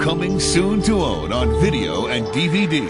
Coming soon to own on video and DVD.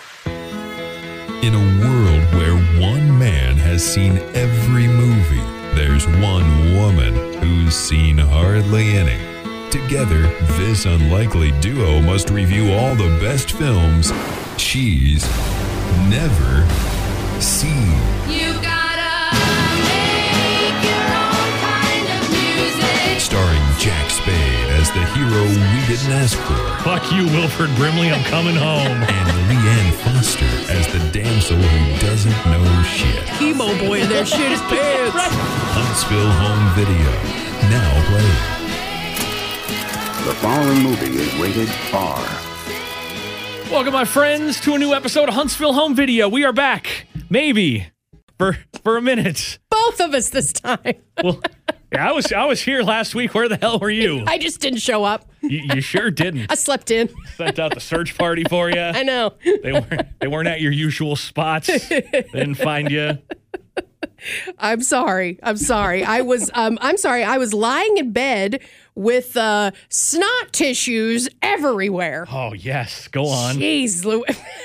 In a world where one man has seen every movie, there's one woman who's seen hardly any. Together, this unlikely duo must review all the best films she's never seen. You gotta make your own kind of music. Starring Jack Spade as the hero we didn't ask for. Fuck you, Wilford Brimley, I'm coming home. And Leanne Foster as the damsel who doesn't know shit. Chemo boy in their shit his pants. Huntsville Home Video. Now playing. The following movie is rated R. Welcome, my friends, to a new episode of Huntsville Home Video. We are back, maybe, for a minute. Both of us this time. Well, yeah, I was here last week. Where the hell were you? I just didn't show up. You sure didn't. I slept in. Sent out the search party for you. I know. They weren't at your usual spots. They didn't find you. I'm sorry. I'm sorry. I was lying in bed with snot tissues everywhere. Oh, yes. Go on. Jeez, Lou.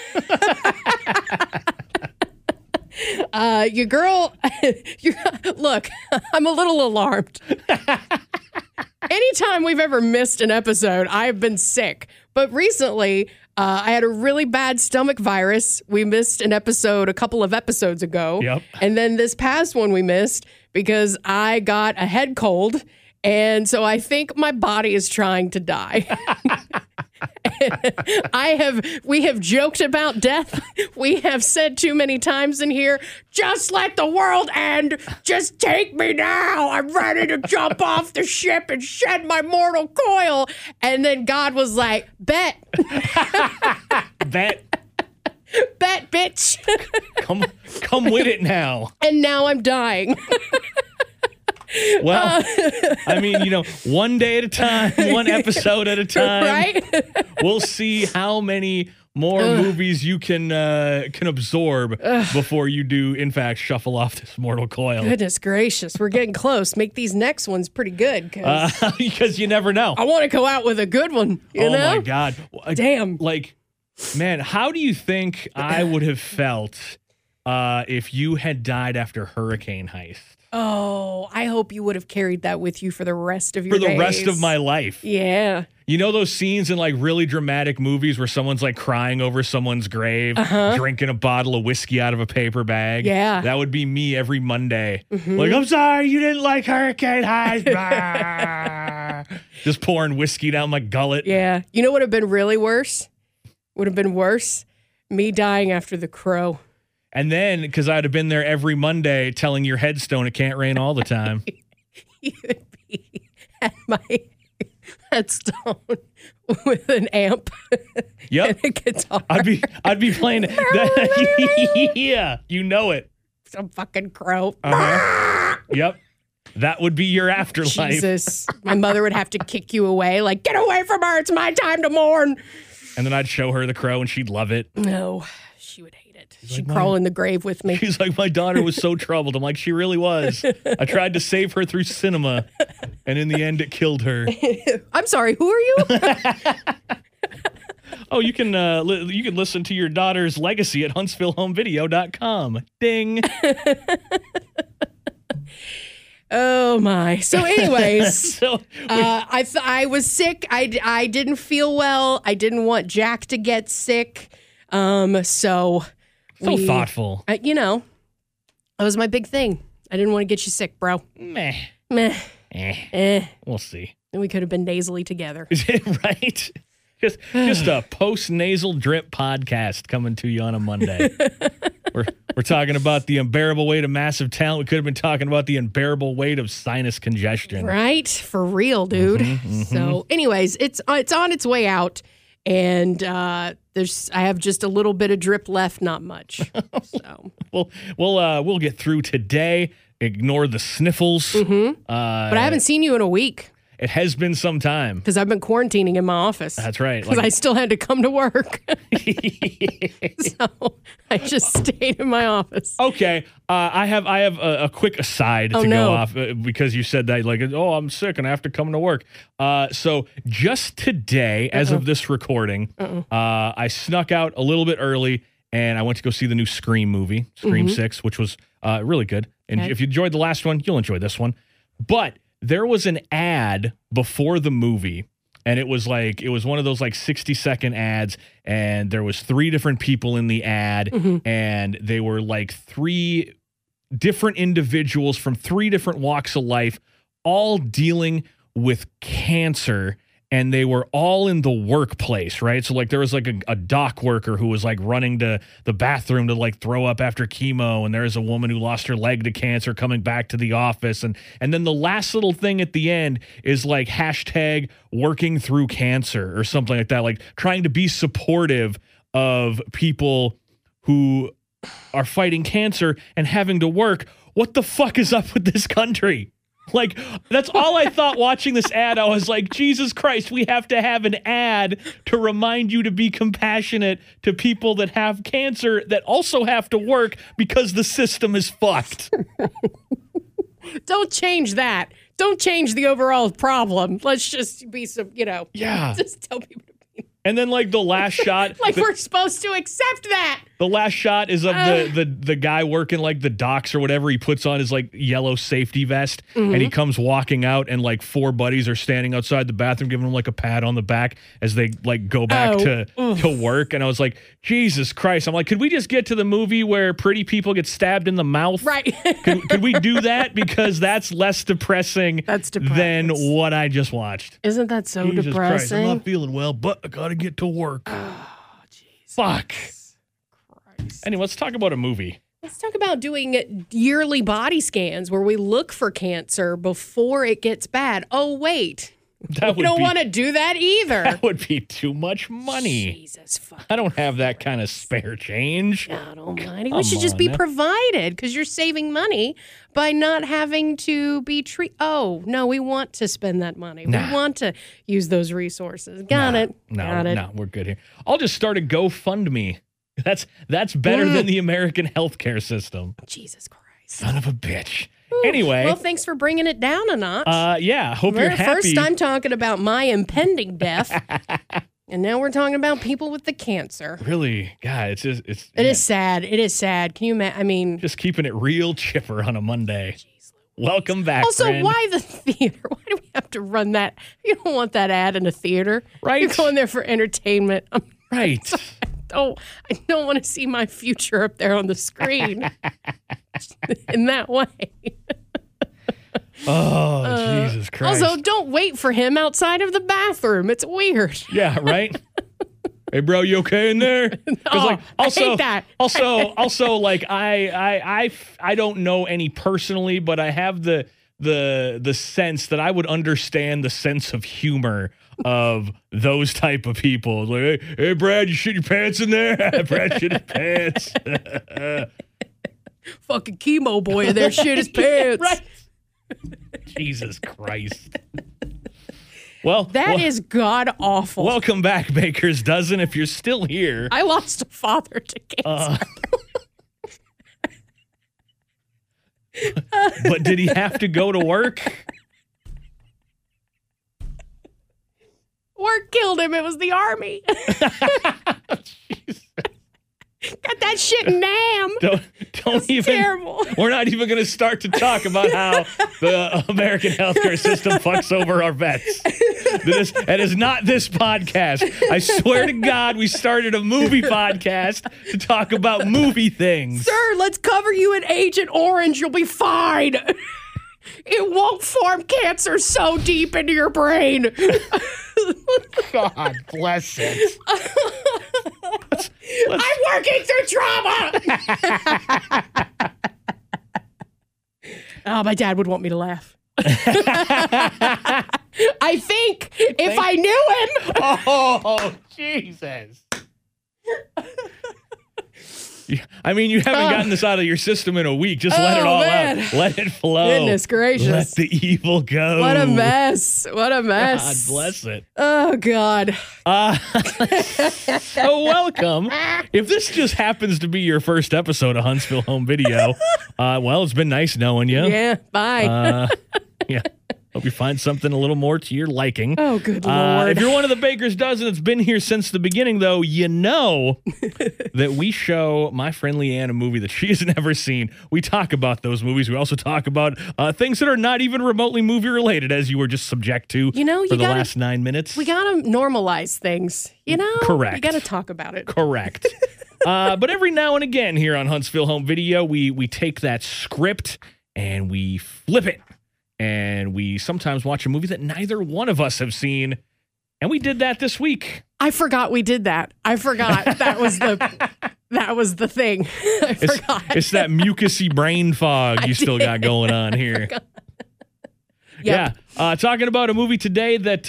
Your girl, look, I'm a little alarmed. Anytime we've ever missed an episode, I've been sick. But recently, I had a really bad stomach virus. We missed an episode a couple of episodes ago. Yep. And then this past one we missed because I got a head cold. And so I think my body is trying to die. We have joked about death. We have said too many times in here, just let the world end. Just take me now. I'm ready to jump off the ship and shed my mortal coil. And then God was like, bet. Bet, bitch. come with it now. And now I'm dying. Well, I mean, one day at a time, one episode at a time. Right? We'll see how many more movies you can absorb before you do, in fact, shuffle off this mortal coil. Goodness gracious. We're getting close. Make these next ones pretty good. Because you never know. I want to go out with a good one. You know? My God. Damn. Like, man, how do you think I would have felt if you had died after Hurricane Heist? Oh, I hope you would have carried that with you for the rest of your days. For the rest of my life. Yeah. You know those scenes in like really dramatic movies where someone's like crying over someone's grave, drinking a bottle of whiskey out of a paper bag? Yeah. That would be me every Monday. Like, I'm sorry you didn't like Hurricane Heist. Just pouring whiskey down my gullet. Yeah. You know what would have been really worse? Would have been worse? Me dying after The Crow. And then, because I'd have been there every Monday telling your headstone it can't rain all the time. You would be at my headstone with an amp Yep. and a guitar. I'd be playing that. Yeah, you know it. Some fucking crow. Yep. That would be your afterlife. Jesus. My mother would have to kick you away, like, get away from her. It's my time to mourn. And then I'd show her the crow and she'd love it. No, she would hate it. She'd crawl in the grave with me. She's like, my daughter was so troubled. I'm like, she really was. I tried to save her through cinema, and in the end, it killed her. I'm sorry, who are you? Oh, you can listen to your daughter's legacy at HuntsvilleHomeVideo.com. Ding. Oh my. So anyways, So I was sick. I didn't feel well. I didn't want Jack to get sick. So thoughtful. That was my big thing. I didn't want to get you sick, bro. Meh. We'll see. And we could have been nasally together. Is it right? Just a post-nasal drip podcast coming to you on a Monday. We're talking about the unbearable weight of massive talent. We could have been talking about the unbearable weight of sinus congestion. Right? For real, dude. So anyways, it's on its way out. And I have just a little bit of drip left, not much. So we'll get through today. Ignore the sniffles. but I haven't seen you in a week. It has been some time. Because I've been quarantining in my office. That's right. Because I still had to come to work. So I just stayed in my office. Okay, I have a quick aside to go off because you said that like, oh, I'm sick and I have to come to work. So just today, as of this recording, I snuck out a little bit early and I went to go see the new Scream movie, Scream 6, which was really good. And if you enjoyed the last one, you'll enjoy this one. But there was an ad before the movie. And it was one of those like 60-second ads, and there was 3 different people in the ad, and they were like 3 different individuals from 3 different walks of life, all dealing with cancer, and they were all in the workplace, right? So like there was like a dock worker who was like running to the bathroom to like throw up after chemo, and there was a woman who lost her leg to cancer coming back to the office, and then the last little thing at the end is like hashtag working through cancer or something like that, like trying to be supportive of people who are fighting cancer and having to work. What the fuck is up with this country? Like, that's all I thought watching this ad. I was like, Jesus Christ, we have to have an ad to remind you to be compassionate to people that have cancer that also have to work because the system is fucked. Don't change that. Don't change the overall problem. Let's just be some, just tell people to be. And then like the last shot. Like we're supposed to accept that. The last shot is of the guy working like the docks or whatever. He puts on his like yellow safety vest and he comes walking out, and like 4 buddies are standing outside the bathroom giving him like a pat on the back as they like go back to work. And I was like, Jesus Christ. I'm like, could we just get to the movie where pretty people get stabbed in the mouth? Right. Could we do that? Because that's less depressing, than what I just watched. Isn't that so Jesus depressing? Christ, I'm not feeling well, but I gotta get to work. Oh, jeez. Fuck. Anyway, let's talk about a movie. Let's talk about doing yearly body scans where we look for cancer before it gets bad. Oh, wait. We don't want to do that either. That would be too much money. Jesus fucking I don't have that kind of spare change. God almighty. We should just be provided because you're saving money by not having to be treated. Oh, no, we want to spend that money. Nah. We want to use those resources. Got it. No, we're good here. I'll just start a GoFundMe. That's better than the American healthcare system. Jesus Christ. Son of a bitch. Ooh, Anyway. Well, thanks for bringing it down a notch. Yeah, hope you're happy. First, I'm talking about my impending death. And now we're talking about people with the cancer. Really, God, it is sad. It is sad. Can you imagine? I mean, just keeping it real chipper on a Monday. Welcome back. Also, friend. why the theater? Why do we have to run that? You don't want that ad in a theater, right? You're going there for entertainment, right? I don't want to see my future up there on the screen in that way. Oh, Jesus Christ. Also, don't wait for him outside of the bathroom. It's weird. Yeah, right? Hey, bro, you okay in there? I hate that. Also, like, I don't know any personally, but I have the sense that I would understand the sense of humor of those type of people. Like, hey, Brad, you shit your pants in there? Brad shit his pants. Fucking chemo boy in there shit his pants. Right. Jesus Christ. Well, that is god awful. Welcome back, Baker's Dozen. If you're still here, I lost a father to cancer. But did he have to go to work? Work killed him. It was the army. Got that shit in NAM. Don't even. Terrible. We're not even going to start to talk about how the American healthcare system fucks over our vets. That is not this podcast. I swear to God, we started a movie podcast to talk about movie things. Sir, let's cover you in Agent Orange. You'll be fine. It won't form cancer so deep into your brain. God bless it. I'm working through trauma. Oh, my dad would want me to laugh. I think if I knew him. Oh, Jesus. I mean, you haven't gotten this out of your system in a week. Just let it all man. out. Let it flow. Goodness gracious. Let the evil go. What a mess. What a God mess. bless it. Oh, God. So welcome. If this just happens to be your first episode of Huntsville Home Video, well, it's been nice knowing you. Yeah, bye. Yeah. Hope you find something a little more to your liking. Oh, good Lord. If you're one of the Baker's Dozen that's been here since the beginning, though, you know that we show my friend Leanne a movie that she has never seen. We talk about those movies. We also talk about things that are not even remotely movie related, as you were just subject to for the last 9 minutes. We got to normalize things, you know? Correct. You got to talk about it. Correct. But every now and again here on Huntsville Home Video, we take that script and we flip it. And we sometimes watch a movie that neither one of us have seen. And we did that this week. I forgot we did that. I forgot that was the thing. I forgot. It's that mucusy brain fog you still got going on here. Yep. Yeah. Talking about a movie today that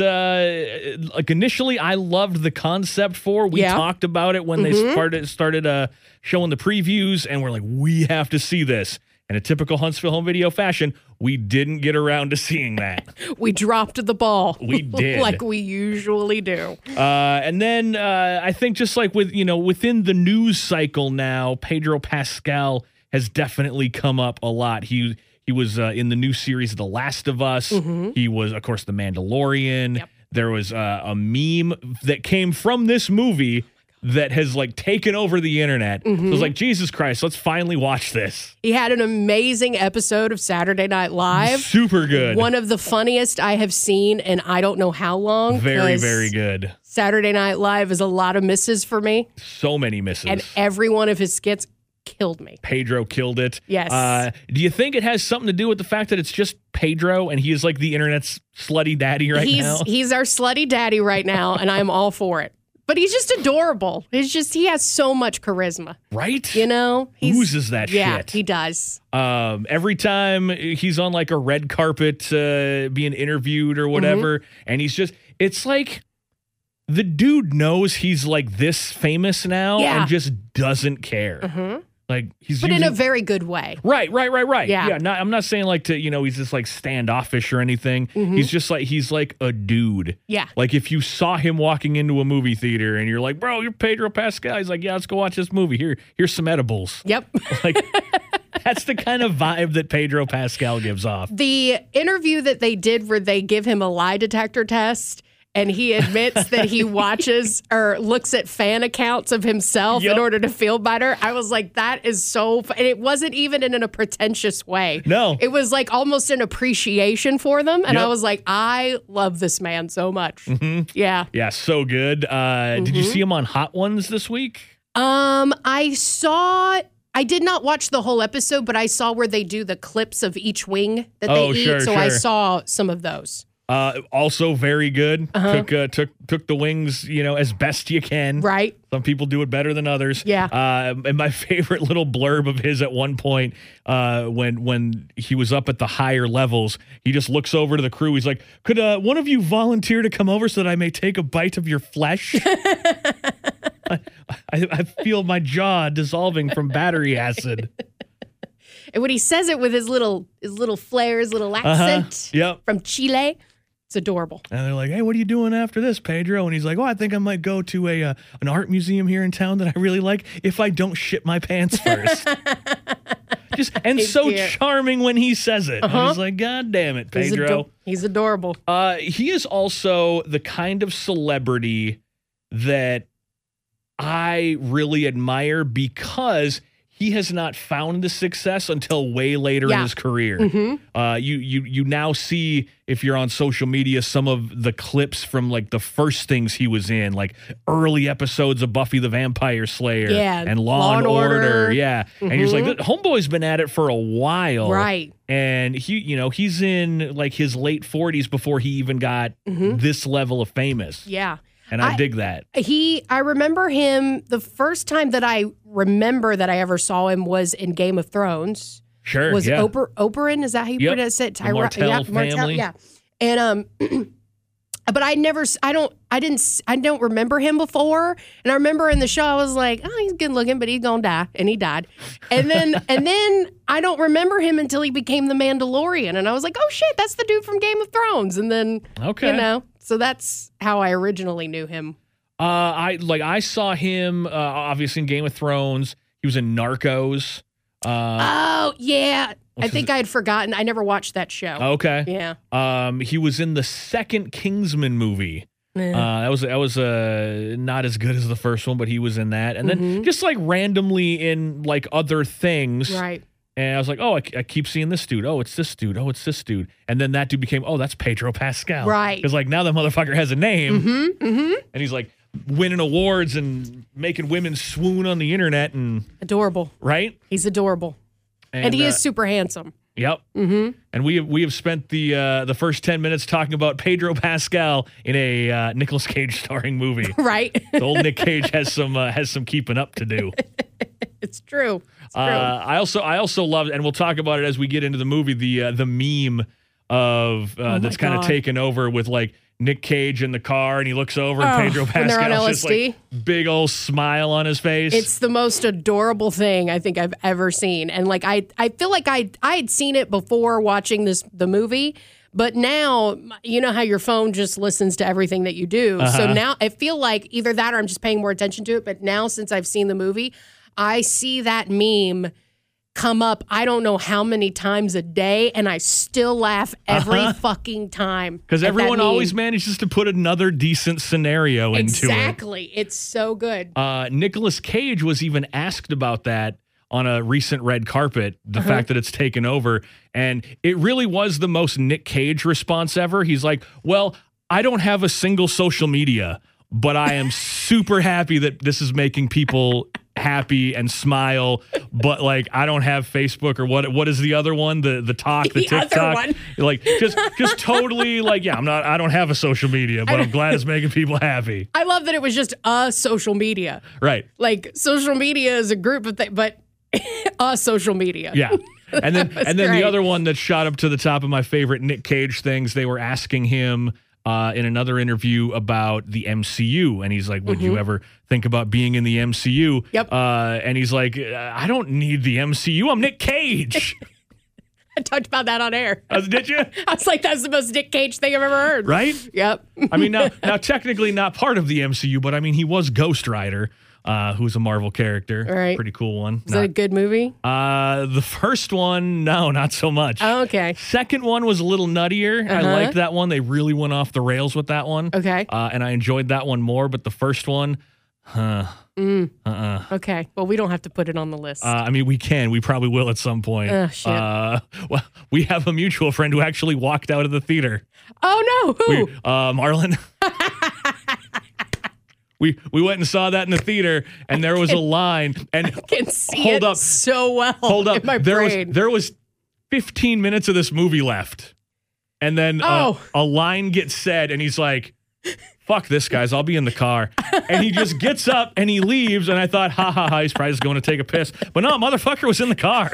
like initially I loved the concept for. We talked about it when they started showing the previews, and we're like, we have to see this. In a typical Huntsville Home Video fashion, we didn't get around to seeing that. We dropped the ball. We did. Like we usually do. And then I think just like within the news cycle now, Pedro Pascal has definitely come up a lot. He was in the new series The Last of Us. He was, of course, The Mandalorian. Yep. There was a meme that came from this movie that has like taken over the internet. So it was like, Jesus Christ, let's finally watch this. He had an amazing episode of Saturday Night Live. Super good. One of the funniest I have seen in I don't know how long. Very, very good. Saturday Night Live is a lot of misses for me. So many misses. And every one of his skits killed me. Pedro killed it. Yes. Do you think it has something to do with the fact that it's just Pedro and he is like the internet's slutty daddy now? He's our slutty daddy right now, and I'm all for it. But he's just adorable. He has so much charisma. Right? You know? Oozes that shit. Yeah, he does. Every time he's on like a red carpet being interviewed or whatever, and it's like the dude knows he's like this famous now and just doesn't care. Like But in a very good way. Right. Yeah. I'm not saying like to, he's just like standoffish or anything. He's like a dude. Yeah. Like if you saw him walking into a movie theater and you're like, bro, you're Pedro Pascal. He's like, yeah, let's go watch this movie. Here's some edibles. Yep. Like that's the kind of vibe that Pedro Pascal gives off. The interview that they did where they give him a lie detector test, and he admits that he watches or looks at fan accounts of himself in order to feel better. I was like, that is so and it wasn't even in a pretentious way. No. It was like almost an appreciation for them. And I was like, I love this man so much. Yeah. Yeah, so good. Did you see him on Hot Ones this week? I did not watch the whole episode, but I saw where they do the clips of each wing that they eat. Sure, so I sure. saw some of those. Also very good. Took the wings, as best you can. Right. Some people do it better than others. Yeah. And my favorite little blurb of his at one point, when he was up at the higher levels, he just looks over to the crew. He's like, "Could one of you volunteer to come over so that I may take a bite of your flesh?" I feel my jaw dissolving from battery acid. And when he says it with his little flair, his little accent Yep. from Chile, it's adorable. And they're like, "Hey, what are you doing after this, Pedro?" And he's like, "Oh, I think I might go to an art museum here in town that I really like if I don't shit my pants first." He's so cute. charming when he says it. I was like, God damn it, Pedro. He's adorable. He is also the kind of celebrity that I really admire because he has not found the success until way later in his career. You now see, if you're on social media, some of the clips from like the first things he was in, like early episodes of Buffy the Vampire Slayer and Law and Order. Yeah. And he's like, Homeboy's been at it for a while. Right. And he's in like his late 40s before he even got this level of famous. Yeah. And I dig that. I remember him, the first time that I remember that I ever saw him was in Game of Thrones. Sure, Was yeah. Oberyn, is that how you pronounce it? The Martell family. Yeah. And But I don't remember him before. And I remember in the show, I was like, oh, he's good looking, but he's gonna die. And he died. And then I don't remember him until he became the Mandalorian. And I was like, oh shit, that's the dude from Game of Thrones. And then, so that's how I originally knew him. I saw him obviously in Game of Thrones. He was in Narcos. Oh yeah. I think I had forgotten. I never watched that show. Okay. Yeah. He was in the second Kingsman movie. That was not as good as the first one, but he was in that. And then just like randomly in like other things. Right. And I was like, oh, I keep seeing this dude. Oh, it's this dude. Oh, it's this dude. And then that dude became, oh, that's Pedro Pascal. Right. Because like now that motherfucker has a name. And he's like winning awards and making women swoon on the internet. And adorable. Right? He's adorable. And he is super handsome. Yep. And we have spent the first 10 minutes talking about Pedro Pascal in a Nicolas Cage starring movie. Right. The old Nick Cage has some keeping up to do. It's true. I also love, and we'll talk about it as we get into the movie, the meme of that's kind of taken over with like Nick Cage in the car, and he looks over, and Pedro Pascal's just like big old smile on his face. It's the most adorable thing I think I've ever seen, and like I feel like I had seen it before watching the movie, but now you know how your phone just listens to everything that you do. So now I feel like either that or I'm just paying more attention to it. But now since I've seen the movie, I see that meme come up I don't know how many times a day, and I still laugh every fucking time. Because everyone always manages to put another decent scenario into it. Exactly. It's so good. Nicolas Cage was even asked about that on a recent red carpet, the fact that it's taken over. And it really was the most Nick Cage response ever. He's like, well, I don't have a single social media, but I am super happy that this is making people happy and smile, but like I don't have Facebook or what is the other one, the TikTok other one. Like just totally like, yeah, I don't have a social media, but I'm glad it's making people happy. I love that it was just a social media, right? Like social media is a group of things, but a social media. Yeah. And then great. The other one that shot up to the top of my favorite Nick Cage things, they were asking him in another interview about the MCU, and he's like, would you ever think about being in the MCU? Yep. And he's like, I don't need the MCU. I'm Nick Cage. I talked about that on air. Did you? I was like, that's the most Nick Cage thing I've ever heard. Right? Yep. I mean, now technically not part of the MCU, but I mean, he was Ghost Rider, who's a Marvel character. Right. Pretty cool one. Is that a good movie? The first one, no, not so much. Oh, okay. Second one was a little nuttier. I liked that one. They really went off the rails with that one. Okay. And I enjoyed that one more, but the first one, Okay. Well, we don't have to put it on the list. I mean, we can. We probably will at some point. Shit. Well, we have a mutual friend who actually walked out of the theater. Oh, no. Who? Marlon. We went and saw that in the theater, and there was a line. And I can see hold it up, so well. Hold up. In my brain. There was 15 minutes of this movie left, and then a line gets said, and he's like, "Fuck this, guys! I'll be in the car." And he just gets up and he leaves. And I thought, ha ha ha, he's probably just going to take a piss. But no, motherfucker was in the car.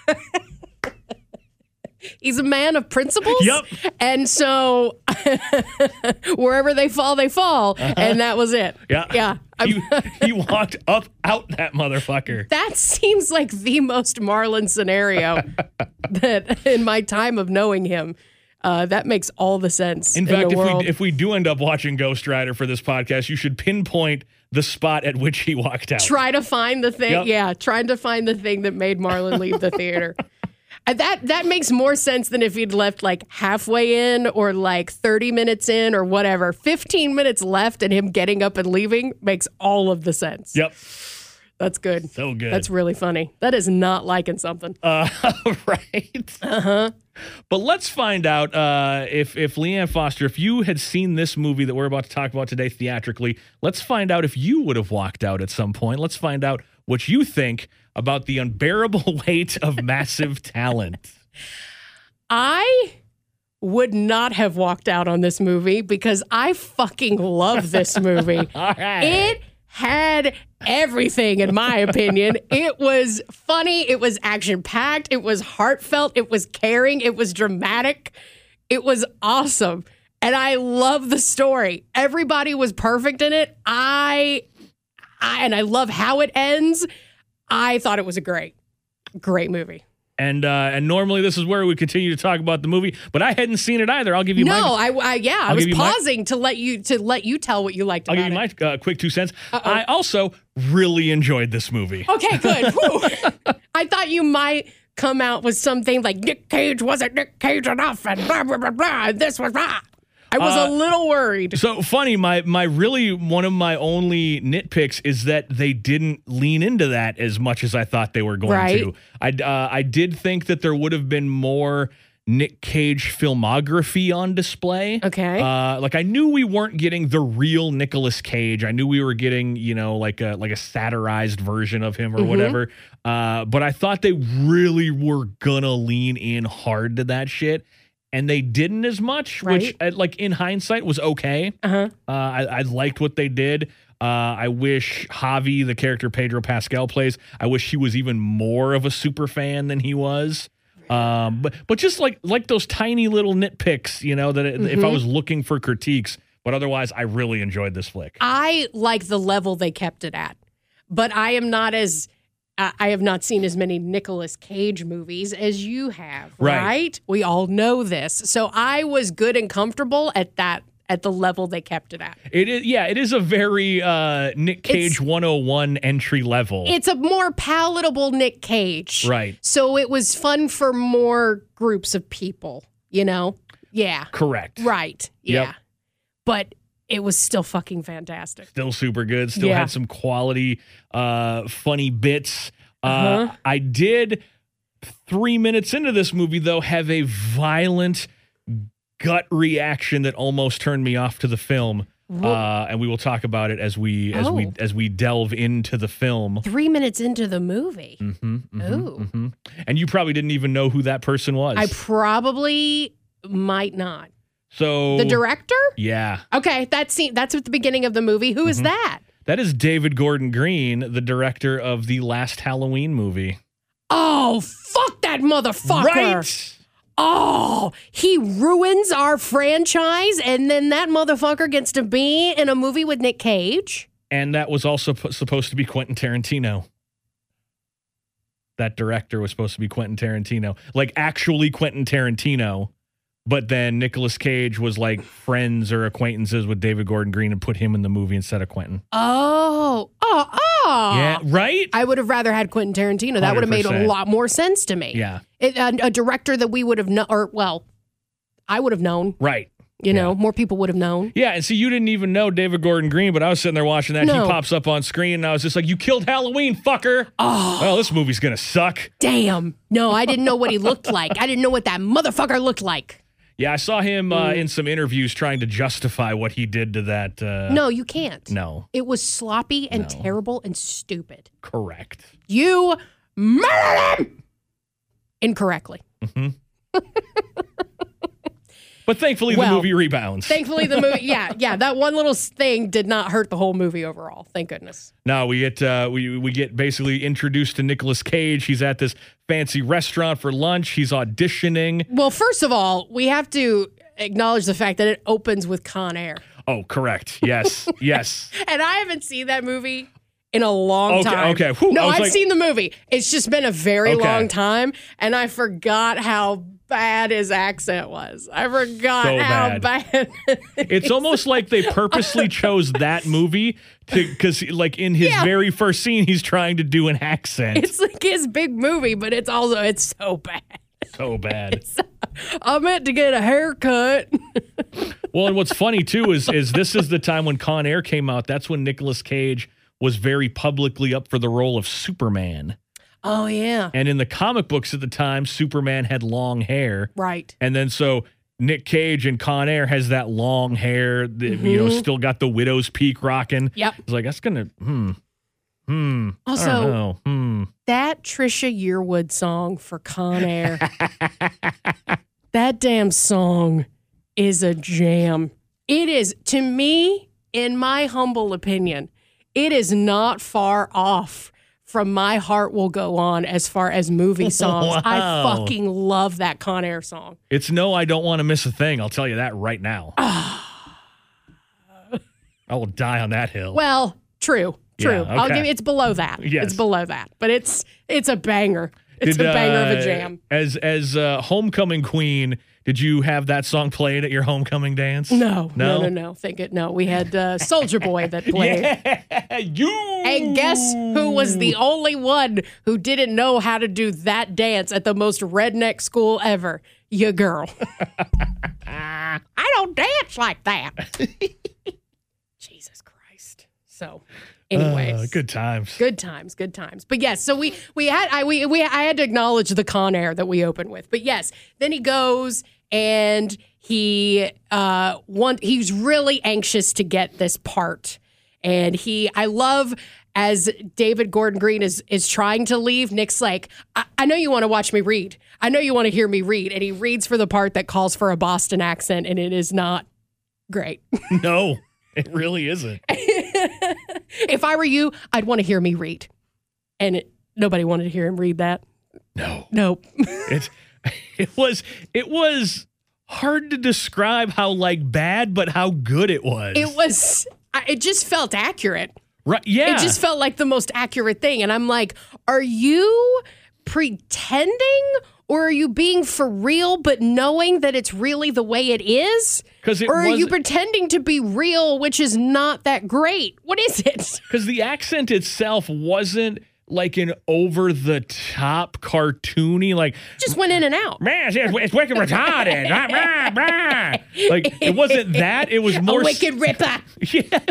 He's a man of principles. Yep. And so wherever they fall. And that was it. Yeah. Yeah. He walked out that motherfucker. That seems like the most Marlon scenario that in my time of knowing him. That makes all the sense. In fact, the world. if we do end up watching Ghost Rider for this podcast, you should pinpoint the spot at which he walked out. Try to find the thing. Yep. Yeah. Trying to find the thing that made Marlon leave the theater. That makes more sense than if he'd left like halfway in or like 30 minutes in or whatever. 15 minutes left and him getting up and leaving makes all of the sense. Yep. That's good. So good. That's really funny. That is not liking something. Right. But let's find out if Leanne Foster, if you had seen this movie that we're about to talk about today theatrically, let's find out if you would have walked out at some point. Let's find out what you think about the unbearable weight of massive talent. I would not have walked out on this movie because I fucking love this movie. All right. It had everything, in my opinion. It was funny. It was action-packed. It was heartfelt. It was caring. It was dramatic. It was awesome. And I love the story. Everybody was perfect in it. And I love how it ends. I thought it was a great movie. And normally this is where we continue to talk about the movie, but I hadn't seen it either. I'll give you I was give you pausing to let you tell what you liked I'll about give you it. my quick 2 cents. I also really enjoyed this movie. Okay, good. Whew. I thought you might come out with something like Nick Cage wasn't Nick Cage enough and blah, blah, blah, blah, and this was blah. I was a little worried. So funny, my really one of my only nitpicks is that they didn't lean into that as much as I thought they were going to. I did think that there would have been more Nick Cage filmography on display. Okay. Like I knew we weren't getting the real Nicolas Cage. I knew we were getting, like a satirized version of him or whatever. But I thought they really were gonna lean in hard to that shit. And they didn't as much, which, like in hindsight, was okay. I liked what they did. I wish Javi, the character Pedro Pascal plays, I wish he was even more of a super fan than he was. But just like those tiny little nitpicks, that if I was looking for critiques, but otherwise, I really enjoyed this flick. I like the level they kept it at, but I am not as. I have not seen as many Nicolas Cage movies as you have, right? We all know this. So I was good and comfortable at the level they kept it at. It is a very Nick Cage 101 entry level. It's a more palatable Nick Cage. Right. So it was fun for more groups of people, Yeah. Correct. Right. Yeah. Yep. But it was still fucking fantastic. Still super good. Still had some quality, funny bits. I did 3 minutes into this movie, though, have a violent gut reaction that almost turned me off to the film. And we will talk about it as we delve into the film. 3 minutes into the movie. Ooh. And you probably didn't even know who that person was. I probably might not. So the director? Yeah. Okay, that's at the beginning of the movie. Who is that? That is David Gordon Green, the director of the last Halloween movie. Oh, fuck that motherfucker. Right. Oh, he ruins our franchise, and then that motherfucker gets to be in a movie with Nick Cage. And that was also supposed to be Quentin Tarantino. That director was supposed to be Quentin Tarantino. Like, actually Quentin Tarantino. But then Nicolas Cage was like friends or acquaintances with David Gordon Green and put him in the movie instead of Quentin. Oh. Yeah, right? I would have rather had Quentin Tarantino. That would have made a 100%. lot more sense to me. Yeah. A director that we would have known, I would have known. Right. More people would have known. Yeah, and see, you didn't even know David Gordon Green, but I was sitting there watching that. No. He pops up on screen, and I was just like, you killed Halloween, fucker. Oh. Well, this movie's going to suck. Damn. No, I didn't know what he looked like. I didn't know what that motherfucker looked like. Yeah, I saw him in some interviews trying to justify what he did to that. No, you can't. No. It was sloppy and terrible and stupid. Correct. You murdered him incorrectly. But thankfully, the movie rebounds. Thankfully, the movie, yeah, that one little thing did not hurt the whole movie overall. Thank goodness. No, we get we get basically introduced to Nicolas Cage. He's at this fancy restaurant for lunch. He's auditioning. Well, first of all, we have to acknowledge the fact that it opens with Con Air. Oh, correct. Yes, yes. And I haven't seen that movie in a long time. Okay. Whew, no, I've like, seen the movie. It's just been a very long time, and I forgot how bad his accent was. I forgot so how bad. It's almost like they purposely chose that movie because, like, in his very first scene, he's trying to do an accent. It's like his big movie, but it's so bad. So bad. I meant to get a haircut. Well, and what's funny too is this is the time when Con Air came out. That's when Nicolas Cage was very publicly up for the role of Superman. Oh, yeah. And in the comic books at the time, Superman had long hair. Right. And then so Nick Cage in Con Air has that long hair, that, still got the widow's peak rocking. Yep. It's like, that's going to, Also, I don't know. That Trisha Yearwood song for Con Air, that damn song is a jam. It is, to me, in my humble opinion, it is not far off from My Heart Will Go On as far as movie songs. I Wow. fucking love that Con Air song. It's No, I Don't Want to Miss a Thing. I'll tell you that right now. I will die on that hill. Well, true. Yeah, I'll okay. give you, it's below that. Yes. It's below that. But it's a banger. It's a banger of a jam. As homecoming queen, did you have that song played at your homecoming dance? No. No? No. We had Soldier Boy that played. You. And guess who was the only one who didn't know how to do that dance at the most redneck school ever? Your girl. I don't dance like that. Jesus Christ. So, anyways. Good times. Good times. But yes, so I had to acknowledge the Con Air that we opened with. But yes, then he goes and he's really anxious to get this part. And I love as David Gordon Green is trying to leave, Nick's like, I know you want to watch me read. I know you want to hear me read. And he reads for the part that calls for a Boston accent, and it is not great. No, it really isn't. If I were you, I'd want to hear me read. And nobody wanted to hear him read that. No. Nope. It was hard to describe how bad, but how good it was. It just felt accurate. Right? Yeah. It just felt like the most accurate thing. And I'm like, are you pretending or are you being for real but knowing that it's really the way it is? Or are you pretending to be real, which is not that great? What is it? Because the accent itself wasn't like an over-the-top cartoony, just went in and out. Man, it's wicked retarded. Like, it wasn't that. It was more... A wicked ripper. Yeah,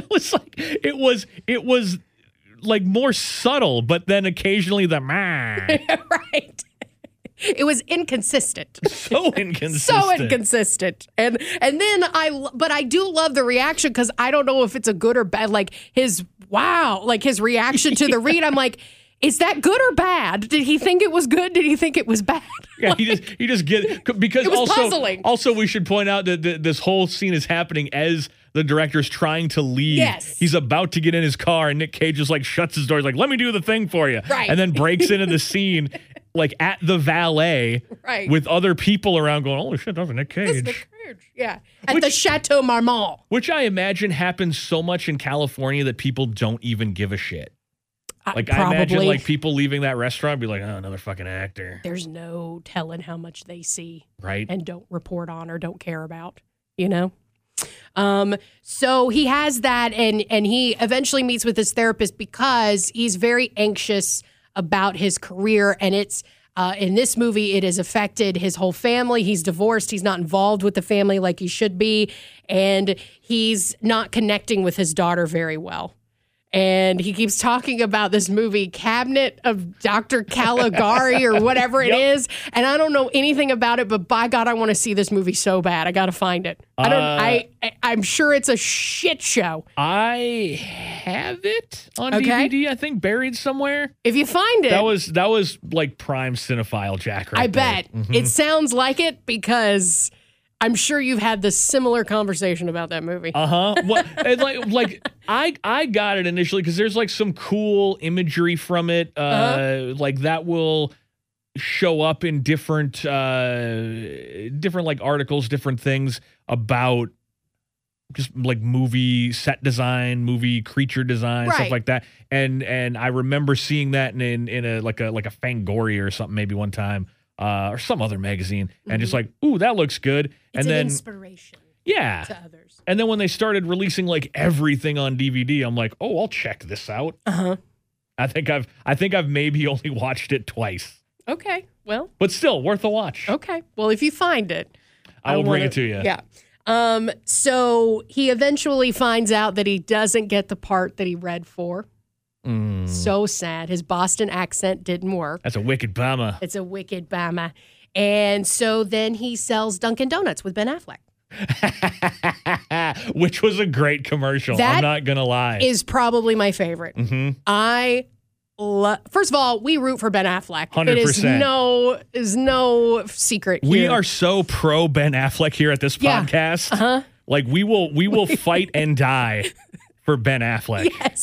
it was like more subtle, but then occasionally the Right. It was inconsistent. So inconsistent. So inconsistent. And then I do love the reaction because I don't know if it's a good or bad. His reaction to the read. I'm like, is that good or bad? Did he think it was good? Did he think it was bad? Yeah, he just because it was puzzling. Also, we should point out that this whole scene is happening as the director's trying to leave. Yes. He's about to get in his car, and Nick Cage just shuts his door. He's like, "Let me do the thing for you," right? And then breaks into the scene at the valet, right, with other people around going, "Holy shit, that's Nick Cage!" That's Nick Cage. Yeah, at the Chateau Marmont, which I imagine happens so much in California that people don't even give a shit. I imagine people leaving that restaurant be like, "Oh, another fucking actor." There's no telling how much they see, right, and don't report on or don't care about, So he has that, and he eventually meets with his therapist because he's very anxious about his career, and it's in this movie it has affected his whole family. He's divorced. He's not involved with the family like he should be, and he's not connecting with his daughter very well. And he keeps talking about this movie, Cabinet of Dr. Caligari or whatever it is. And I don't know anything about it, but by God, I want to see this movie so bad. I got to find it. I'm sure it's a shit show. I have it on DVD, I think, buried somewhere. If you find it. That was like prime cinephile Jack right I there. bet. Mm-hmm. It sounds like it because I'm sure you've had this similar conversation about that movie. Well, I got it initially because there's some cool imagery from it, that will show up in different articles, different things about just movie set design, movie creature design, stuff like that. And I remember seeing that in a Fangoria or something maybe one time. Or some other magazine, and just ooh, that looks good. It's and then inspiration. Yeah. To others. And then when they started releasing everything on DVD, I'm like, oh, I'll check this out. I think I've maybe only watched it twice. Okay. Well. But still worth a watch. Okay. Well, if you find it, I will bring it to you. Yeah. So he eventually finds out that he doesn't get the part that he read for. So sad. His Boston accent didn't work. That's a wicked bummer. It's a wicked bummer. And so then he sells Dunkin' Donuts with Ben Affleck. Which was a great commercial. I'm not going to lie. Is probably my favorite. Mm-hmm. First of all, we root for Ben Affleck. 100%. It is no secret here. We are so pro Ben Affleck here at this podcast. We will fight and die for Ben Affleck. Yes.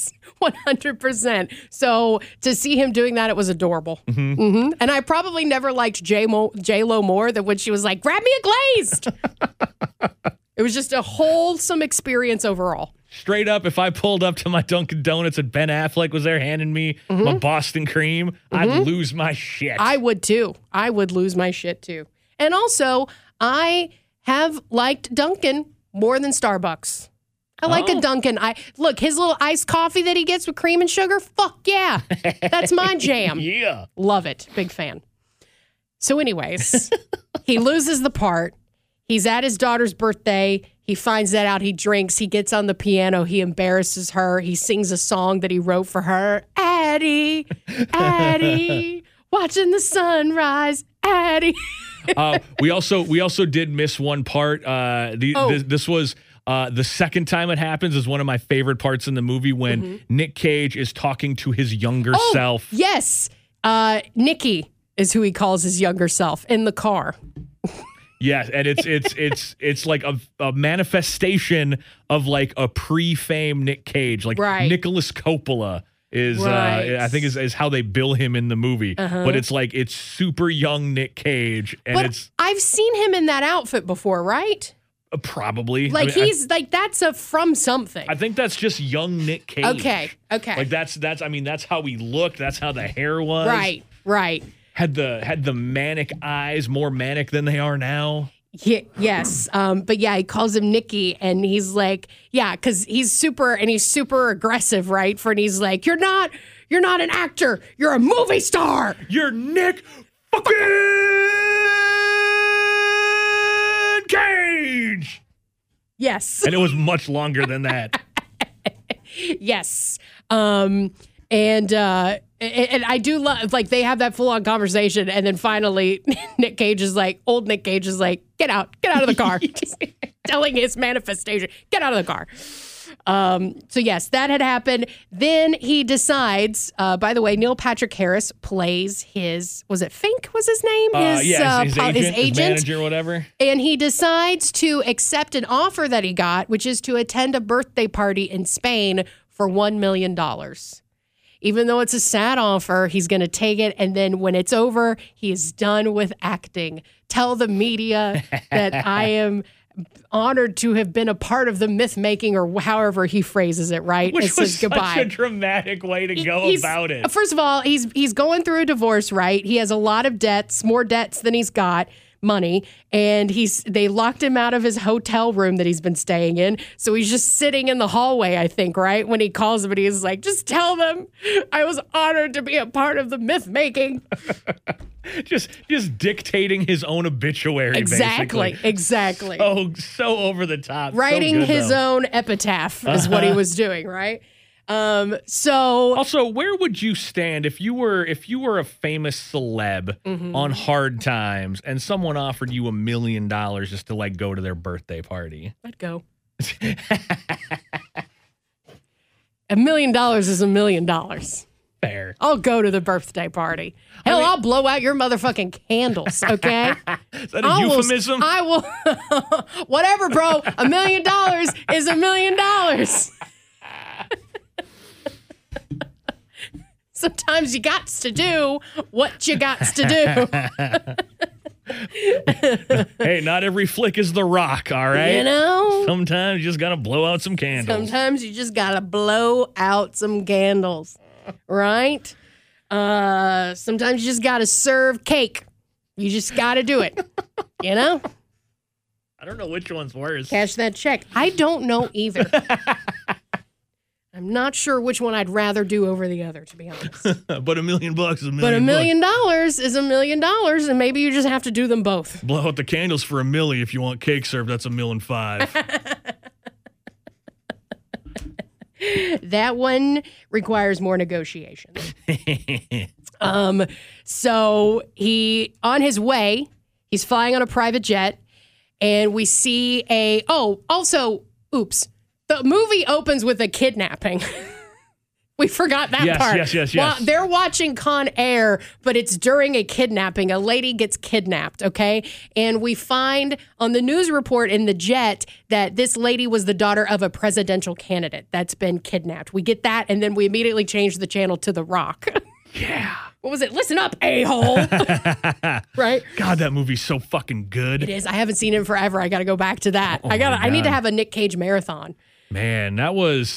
100%. So to see him doing that, it was adorable. Mm-hmm. And I probably never liked J-Lo more than when she was like, grab me a glazed. It was just a wholesome experience overall. Straight up, if I pulled up to my Dunkin' Donuts and Ben Affleck was there handing me my Boston cream, I'd lose my shit. I would too. I would lose my shit too. And also, I have liked Dunkin' more than Starbucks. I like a Dunkin'. Look, his little iced coffee that he gets with cream and sugar, fuck yeah. That's my jam. Yeah. Love it. Big fan. So anyways, he loses the part. He's at his daughter's birthday. He finds that out. He drinks. He gets on the piano. He embarrasses her. He sings a song that he wrote for her. Addie, Addie, watching the sunrise. Addie. We also did miss one part. This was the second time it happens is one of my favorite parts in the movie when Nick Cage is talking to his younger self. Yes. Nikki is who he calls his younger self in the car. Yes, and it's like a manifestation of like a pre-fame Nick Cage, like Nicholas Coppola is I think is how they bill him in the movie. But it's super young Nick Cage, and I've seen him in that outfit before, right? Probably. Like that's from something. I think that's just young Nick Cage. Okay. Like that's how he looked. That's how the hair was. Right. Had the manic eyes, more manic than they are now. Yeah, yes. But yeah, he calls him Nicky, and he's like, yeah, because he's super aggressive, right? And he's like, you're not an actor, you're a movie star. You're Nick fucking Cage. Yes. And it was much longer than that. Yes. And I do love, like, they have that full-on conversation, and then finally, old Nick Cage is like, get out of the car. Just telling his manifestation, get out of the car. So yes, that had happened. Then he decides, by the way, Neil Patrick Harris plays was it Fink was his name? His agent, his manager, whatever. And he decides to accept an offer that he got, which is to attend a birthday party in Spain for $1 million. Even though it's a sad offer, he's going to take it. And then when it's over, he is done with acting. Tell the media that I am honored to have been a part of the myth making, or however he phrases it, right? Which was such a dramatic way to go about it. First of all, he's going through a divorce, right? He has a lot of debts, more debts than he's got money, and they locked him out of his hotel room that he's been staying in. So he's just sitting in the hallway, I think, right? When he calls them, and he's like, just tell them I was honored to be a part of the myth making. just dictating his own obituary, exactly. Oh, so over the top. Writing so good, his though. own epitaph is what he was doing, right? So also, where would you stand if you were a famous celeb on Hard Times and someone offered you $1 million just to like go to their birthday party? I'd go. $1 million is $1 million. Fair. I'll go to the birthday party. Hell, I'll blow out your motherfucking candles, okay? Is that a euphemism? I will. Whatever, bro. $1 million is $1 million. Sometimes you got to do what you got to do. Hey, not every flick is The Rock, all right? You know? Sometimes you just got to blow out some candles. Sometimes you just got to blow out some candles, right? Sometimes you just got to serve cake. You just got to do it, you know? I don't know which one's worse. Cash that check. I don't know either. I'm not sure which one I'd rather do over the other, to be honest. But $1 million is $1 million. But $1 million is $1 million, and maybe you just have to do them both. Blow out the candles for $1 million. If you want cake served, that's $1.5 million. That one requires more negotiation. So on his way, he's flying on a private jet, and we see the movie opens with a kidnapping. We forgot that Yes, part. yes. Well, they're watching Con Air, but it's during a kidnapping. A lady gets kidnapped, okay? And we find on the news report in the jet that this lady was the daughter of a presidential candidate that's been kidnapped. We get that, and then we immediately change the channel to The Rock. Yeah. What was it? Listen up, a-hole. Right? God, that movie's so fucking good. It is. I haven't seen it in forever. I got to go back to that. Oh I need to God. have a Nick Cage marathon. Man, that was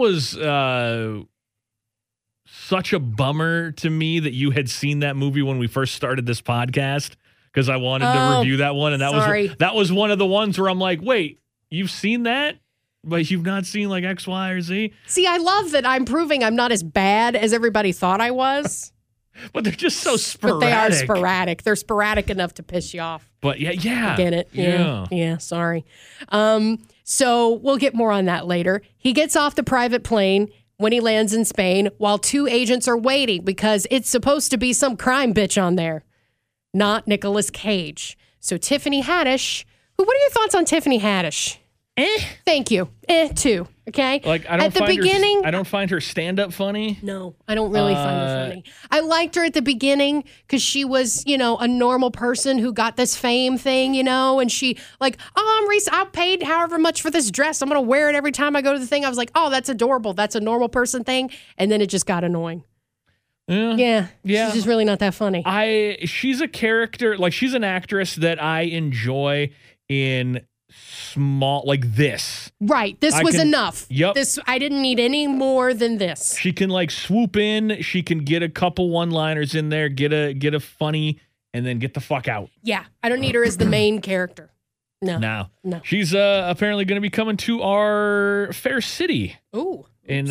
such a bummer to me that you had seen that movie when we first started this podcast, because I wanted to review that one, and that was one of the ones where I'm like, wait, you've seen that, but you've not seen like X, Y, or Z? See, I love that I'm proving I'm not as bad as everybody thought I was. But they're just so sporadic. But they are sporadic. They're sporadic enough to piss you off. But yeah. I get it. Yeah, sorry. So we'll get more on that later. He gets off the private plane when he lands in Spain while two agents are waiting because it's supposed to be some crime bitch on there, not Nicolas Cage. So Tiffany Haddish, what are your thoughts on Tiffany Haddish? Thank you. Too. Okay. Like I don't find her stand up funny. No, I don't really find her funny. I liked her at the beginning because she was, a normal person who got this fame thing, and she like, I paid however much for this dress. I'm gonna wear it every time I go to the thing. I was like, oh, that's adorable. That's a normal person thing. And then it just got annoying. Yeah. She's just really not that funny. She's a character, like she's an actress that I enjoy in small, like this. Right. This was enough. Yep. I didn't need any more than this. She can like swoop in. She can get a couple one-liners in there, get a funny, and then get the fuck out. Yeah. I don't need her as the main character. No. She's apparently going to be coming to our Fair City. Ooh.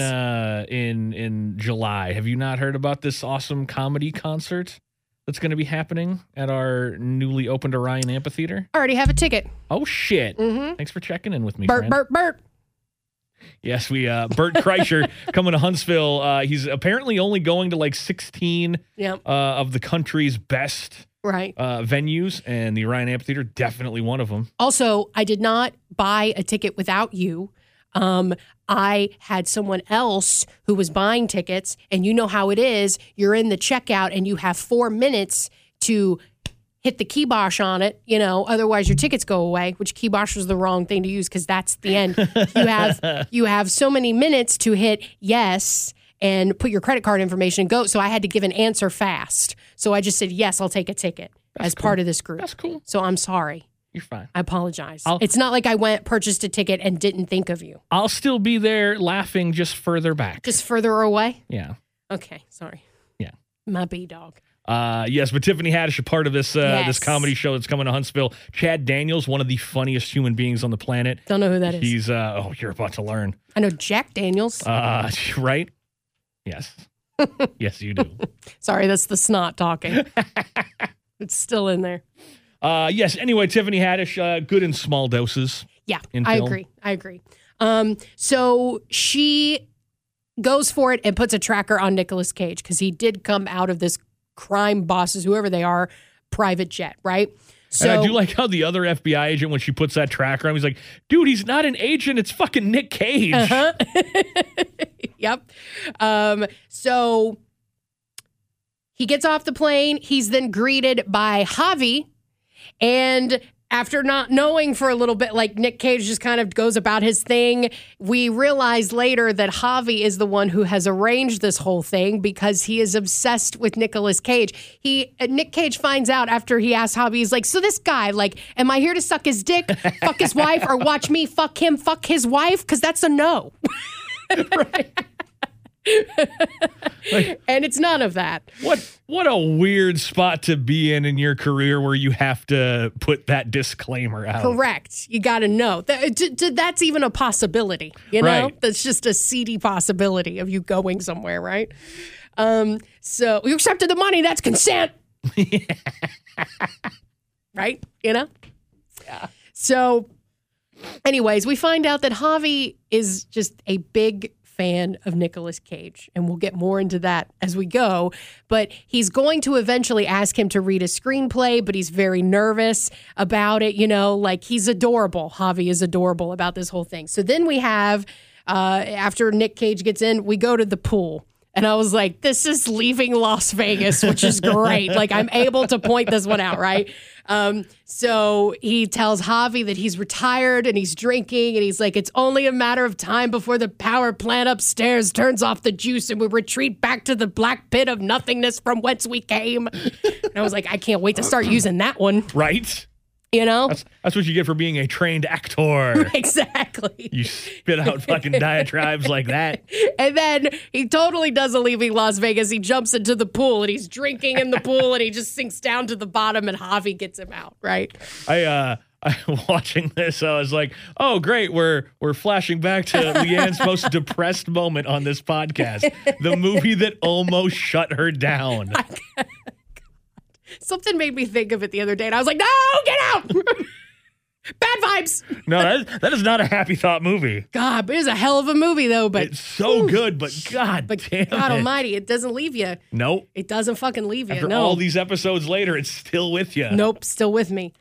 In July. Have you not heard about this awesome comedy concert that's going to be happening at our newly opened Orion Amphitheater? I already have a ticket. Oh, shit. Mm-hmm. Thanks for checking in with me, Bert. Yes, Bert Kreischer coming to Huntsville. He's apparently only going to like 16 of the country's best venues, and the Orion Amphitheater, definitely one of them. Also, I did not buy a ticket without you. I had someone else who was buying tickets, and you know how it is. You're in the checkout and you have 4 minutes to hit the kibosh on it, otherwise your tickets go away, which kibosh was the wrong thing to use because that's the end. You have so many minutes to hit yes and put your credit card information and go. So I had to give an answer fast. So I just said, yes, I'll take a ticket as part of this group. That's cool. So I'm sorry. You're fine. I apologize. It's not like I purchased a ticket and didn't think of you. I'll still be there laughing just further back. Just further away? Yeah. Okay, sorry. Yeah. My B-dog. Yes, but Tiffany Haddish, a part of this this comedy show that's coming to Huntsville. Chad Daniels, one of the funniest human beings on the planet. Don't know who that is. He's, you're about to learn. I know Jack Daniels. Right? Yes. Yes, you do. Sorry, that's the snot talking. It's still in there. Yes. Anyway, Tiffany Haddish, good in small doses. Yeah, I agree. So she goes for it and puts a tracker on Nicolas Cage because he did come out of this crime bosses, whoever they are, private jet, right? So and I do like how the other FBI agent, when she puts that tracker on, he's like, dude, he's not an agent. It's fucking Nick Cage. Uh-huh. Yep. So he gets off the plane. He's then greeted by Javi. And after not knowing for a little bit, like Nick Cage just kind of goes about his thing, we realize later that Javi is the one who has arranged this whole thing because he is obsessed with Nicolas Cage. Nick Cage finds out after he asks Javi, he's like, so this guy, like, am I here to suck his dick, fuck his wife, or watch me fuck him, fuck his wife? Because that's a no. Right. And it's none of that. What a weird spot to be in your career where you have to put that disclaimer out. Correct. You got to know. That's even a possibility, you know? Right. That's just a seedy possibility of you going somewhere, right? So you accepted the money, that's consent. Right? Yeah. So anyways, we find out that Javi is just a big fan of Nicolas Cage, and we'll get more into that as we go, but he's going to eventually ask him to read a screenplay, but he's very nervous about it, like he's adorable. Javi is adorable about this whole thing. So then we have, after Nick Cage gets in, we go to the pool, And I was like, this is Leaving Las Vegas, which is great. Like, I'm able to point this one out, right? So he tells Javi that he's retired and he's drinking, and he's like, it's only a matter of time before the power plant upstairs turns off the juice and we retreat back to the black pit of nothingness from whence we came. And I was like, I can't wait to start using that one. Right? You know? That's what you get for being a trained actor. Exactly. You spit out fucking diatribes like that. And then he totally does a Leaving Las Vegas. He jumps into the pool and he's drinking in the pool and he just sinks down to the bottom and Javi gets him out, right? I watching this, I was like, oh great, we're flashing back to Leanne's most depressed moment on this podcast. The movie that almost shut her down. Something made me think of it the other day and I was like, no, get out! Bad vibes. No, that is not a happy thought movie. God, it is a hell of a movie though, but It's so good, but God damn God it. almighty, it doesn't leave you. Nope. It doesn't fucking leave you. After No. all these episodes later, it's still with you. Nope, still with me.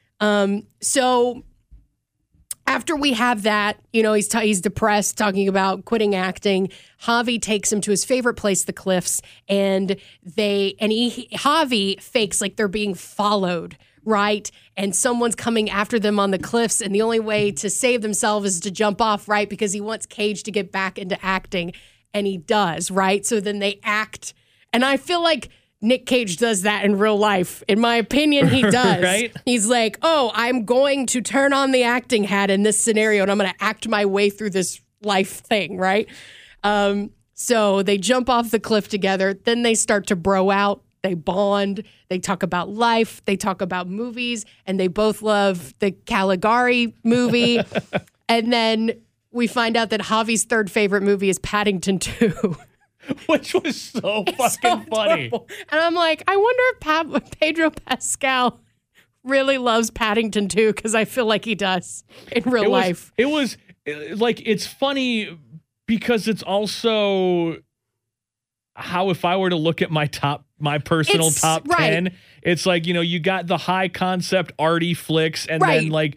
So after we have that, you know, he's depressed, talking about quitting acting. Javi takes him to his favorite place, the cliffs, and Javi fakes like they're being followed, right? And someone's coming after them on the cliffs, and the only way to save themselves is to jump off, right? Because he wants Cage to get back into acting, and he does, right? So then they act, and I feel like Nick Cage does that in real life. In my opinion, he does. Right? He's like, oh, I'm going to turn on the acting hat in this scenario and I'm going to act my way through this life thing, right? So they jump off the cliff together. Then they start to bro out. They bond. They talk about life. They talk about movies. And they both love the Caligari movie. And then we find out that Javi's third favorite movie is Paddington 2. Which was so fucking funny. Adorable. And I'm like, I wonder if Pedro Pascal really loves Paddington 2, because I feel like he does in real life. It was like, it's funny because it's also how if I were to look at my personal It's- top right. 10, it's like, you know, you got the high concept arty flicks and Right. then like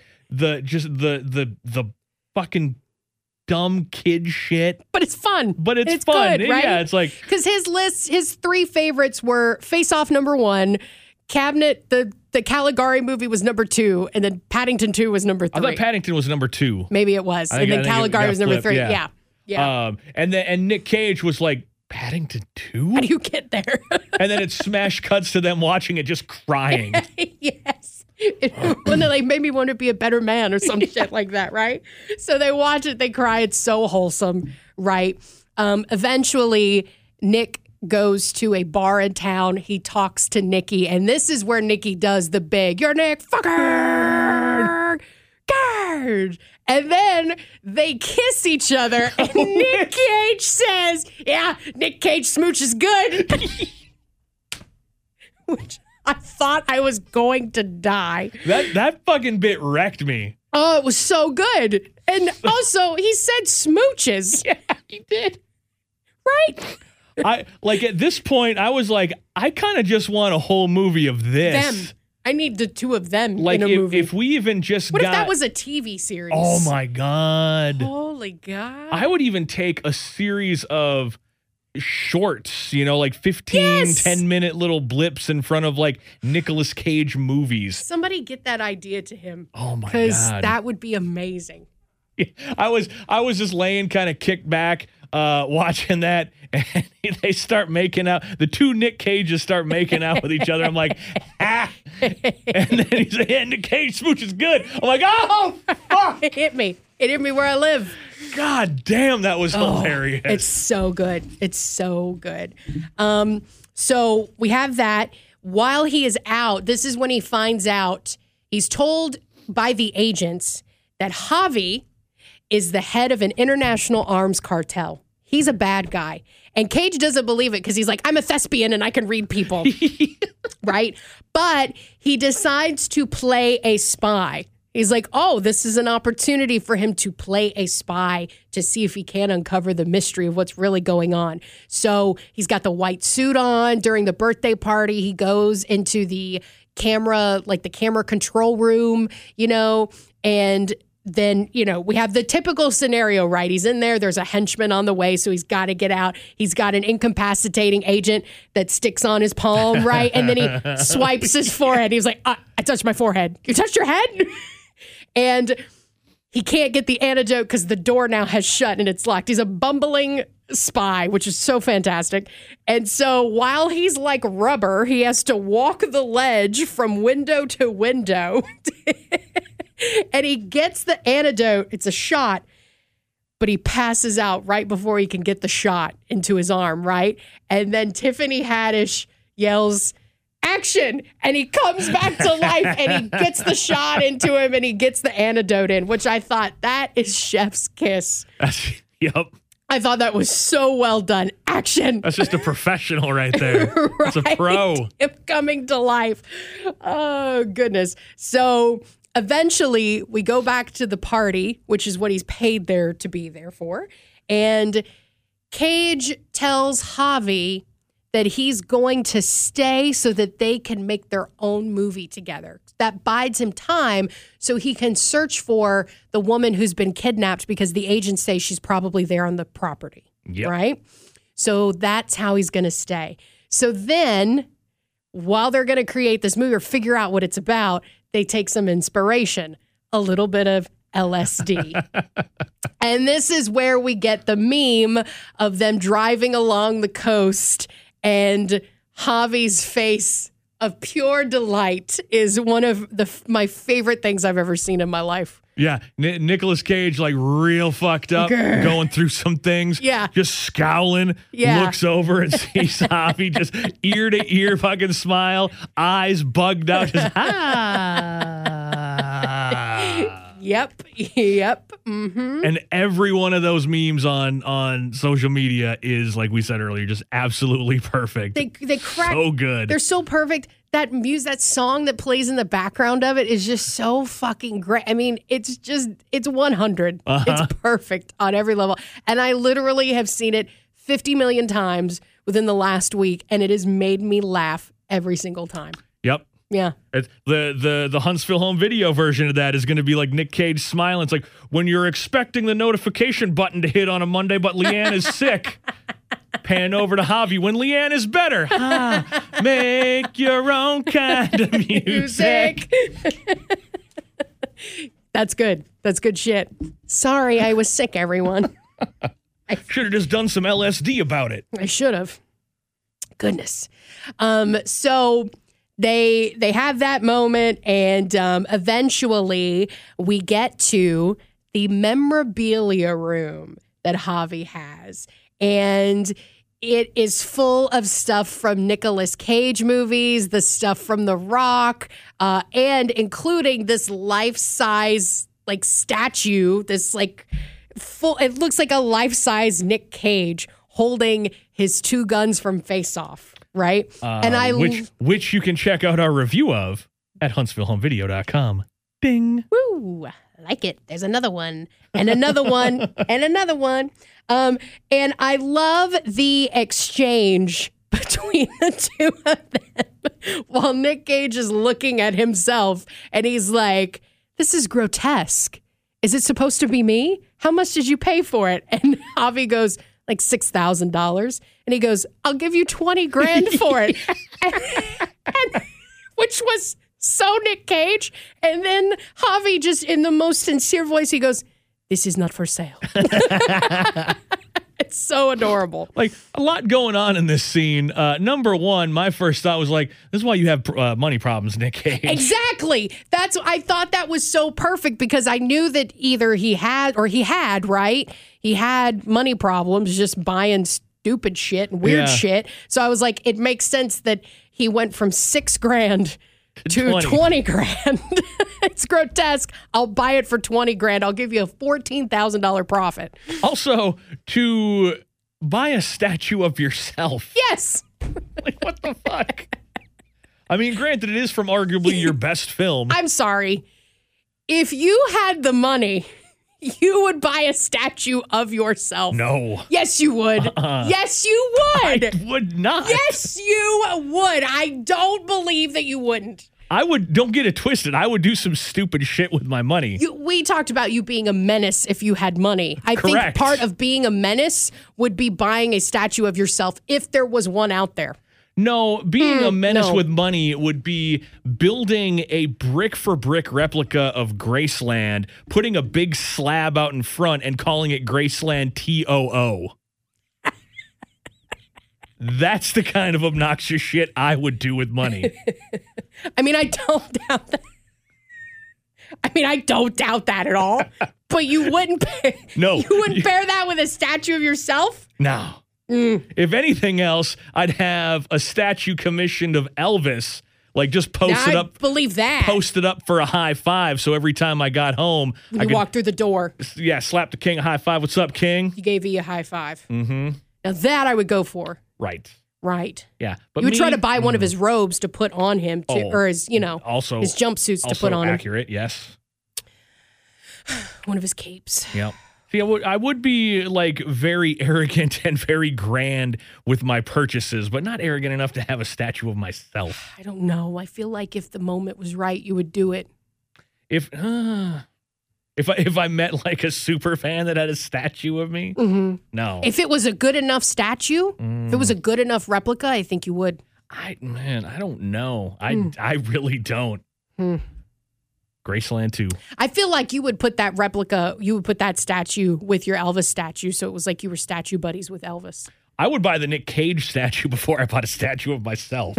the fucking dumb kid shit. But it's fun. But it's fun. good, right? Yeah, it's like, Because his three favorites were Face Off number 1, Cabinet, the Caligari movie was number 2, and then Paddington 2 was number 3. I thought Paddington was number 2. Maybe it was. I And think then it Caligari got was number flipped, 3. yeah. Yeah. And Nick Cage was like, Paddington 2? How do you get there? And then it smash cuts to them watching it just crying. Yes. When they like made me want to be a better man or some shit like that, right? So they watch it, they cry. It's so wholesome, right? Eventually, Nick goes to a bar in town. He talks to Nikki, and this is where Nikki does the big, "You're Nick fucker, guard." And then they kiss each other, and Nick Cage says, "Yeah, Nick Cage smooch is good." Which I thought I was going to die. That fucking bit wrecked me. Oh, it was so good. And also, he said smooches. Yeah, he did. Right? I like at this point, I was like, I kind of just want a whole movie of this. Them. I need the two of them Like in a movie. if we even just What got. if that was a TV series? Oh my god! Holy God. I would even take a series of shorts, you know, like 15, Yes. 10-minute little blips in front of like Nicolas Cage movies. Somebody get that idea to him. Oh my Because god! that would be amazing. I was just laying kind of kicked back, watching that, and they start making out. The two Nick Cages start making out with each other. I'm like, ah. And then he's like, yeah, Nick Cage smooch is good. I'm like, oh, fuck. It hit me. It hit me where I live. God damn, that was hilarious. It's so good. It's so good. So we have that. While he is out, this is when he finds out, he's told by the agents that Javi is the head of an international arms cartel. He's a bad guy. And Cage doesn't believe it because he's like, I'm a thespian and I can read people. Right? But he decides to play a spy. He's like, oh, this is an opportunity for him to play a spy to see if he can uncover the mystery of what's really going on. So he's got the white suit on during the birthday party. He goes into the camera, like the camera control room, you know, and then, we have the typical scenario, right? He's in there. There's a henchman on the way, so he's got to get out. He's got an incapacitating agent that sticks on his palm, right? And then he swipes his forehead. He's like, I touched my forehead. You touched your head? And he can't get the antidote because the door now has shut and it's locked. He's a bumbling spy, which is so fantastic. And so while he's like rubber, he has to walk the ledge from window to window. And he gets the antidote. It's a shot, but he passes out right before he can get the shot into his arm, right? And then Tiffany Haddish yells, "Action!" And he comes back to life and he gets the shot into him and he gets the antidote in, which I thought, that is chef's kiss. Yep. I thought that was so well done. Action. That's just a professional right there. Right? That's a pro. Him coming to life. Oh, goodness. So eventually we go back to the party, which is what he's paid there to be there for. And Cage tells Javi that he's going to stay so that they can make their own movie together. That bides him time so he can search for the woman who's been kidnapped because the agents say she's probably there on the property, Yep. right? So that's how he's going to stay. So then, while they're going to create this movie or figure out what it's about, they take some inspiration, a little bit of LSD. And this is where we get the meme of them driving along the coast and Javi's face of pure delight is one of my favorite things I've ever seen in my life. Yeah, Nicolas Cage, like real fucked up, going through some things. Yeah. Just scowling, looks over and sees Javi just ear to ear fucking smile, eyes bugged out. Just, Yep. Mm-hmm. And every one of those memes on social media is, like we said earlier, just absolutely perfect. They crack. So good. They're so perfect. That that song that plays in the background of it is just so fucking great. I mean, it's 100. It's perfect on every level. And I literally have seen it 50 million times within the last week, and it has made me laugh every single time. Yep. Yeah. The Huntsville Home Video version of that is going to be like Nick Cage smiling. It's like when you're expecting the notification button to hit on a Monday, but Leanne is sick. Pan over to Javi when Leanne is better. Make your own kind of music. That's good. That's good shit. Sorry, I was sick, everyone. Should have just done some LSD about it. I should have. Goodness. So they have that moment, and eventually we get to the memorabilia room that Javi has. And it is full of stuff from Nicolas Cage movies, the stuff from The Rock, and including this life-size like statue, this like full, it looks like a life-size Nick Cage holding his two guns from Face Off, right? Which you can check out our review of at HuntsvilleHomeVideo.com. Ding. Woo, I like it. There's another one, and another one, and another one. And I love the exchange between the two of them while Nick Cage is looking at himself and he's like, "This is grotesque. Is it supposed to be me? How much did you pay for it?" And Javi goes, like $6,000. And he goes, "I'll give you 20 grand for it." and which was so Nick Cage. And then Javi, just in the most sincere voice, he goes, "This is not for sale." It's so adorable. Like, a lot going on in this scene. Number one, my first thought was like, this is why you have money problems, Nick Cage. Exactly. I thought that was so perfect because I knew that either he had, right? He had money problems just buying stupid shit and weird shit. So I was like, it makes sense that he went from $6,000 to 20 grand. It's grotesque. I'll buy it for 20 grand. I'll give you a $14,000 profit. Also, to buy a statue of yourself. Yes. Like, what the fuck? I mean, granted, it is from arguably your best film. I'm sorry. If you had the money, you would buy a statue of yourself. No. Yes, you would. Yes, you would. I would not. Yes, you would. I don't believe that you wouldn't. don't get it twisted. I would do some stupid shit with my money. We talked about you being a menace if you had money. I think Correct. part of being a menace would be buying a statue of yourself if there was one out there. No, being a menace no. with money would be building a brick for brick replica of Graceland, putting a big slab out in front and calling it Graceland TOO. That's the kind of obnoxious shit I would do with money. I mean, I don't doubt that. I don't doubt that at all. But you wouldn't pair, No. you wouldn't pair that with a statue of yourself? No. If anything else, I'd have a statue commissioned of Elvis, like just posted I up believe that. posted up for a high five. So every time I got home, When I you could, walk through the door, slap the king a high five. What's up, king? he gave you a high five. Mm-hmm. Now that I would go for. Right. Right. Yeah. But You would me- try to buy one of his robes to put on him, or his, also his jumpsuits to also put on him. accurate, yes. One of his capes. Yep. See, I would be like very arrogant and very grand with my purchases, but not arrogant enough to have a statue of myself. I don't know. I feel like if the moment was right, you would do it. If I met like a super fan that had a statue of me, no. If it was a good enough statue, if it was a good enough replica, I think you would. I don't know. I really don't. Graceland 2. I feel like you would put that replica, you would put that statue with your Elvis statue, so it was like you were statue buddies with Elvis. I would buy the Nick Cage statue before I bought a statue of myself.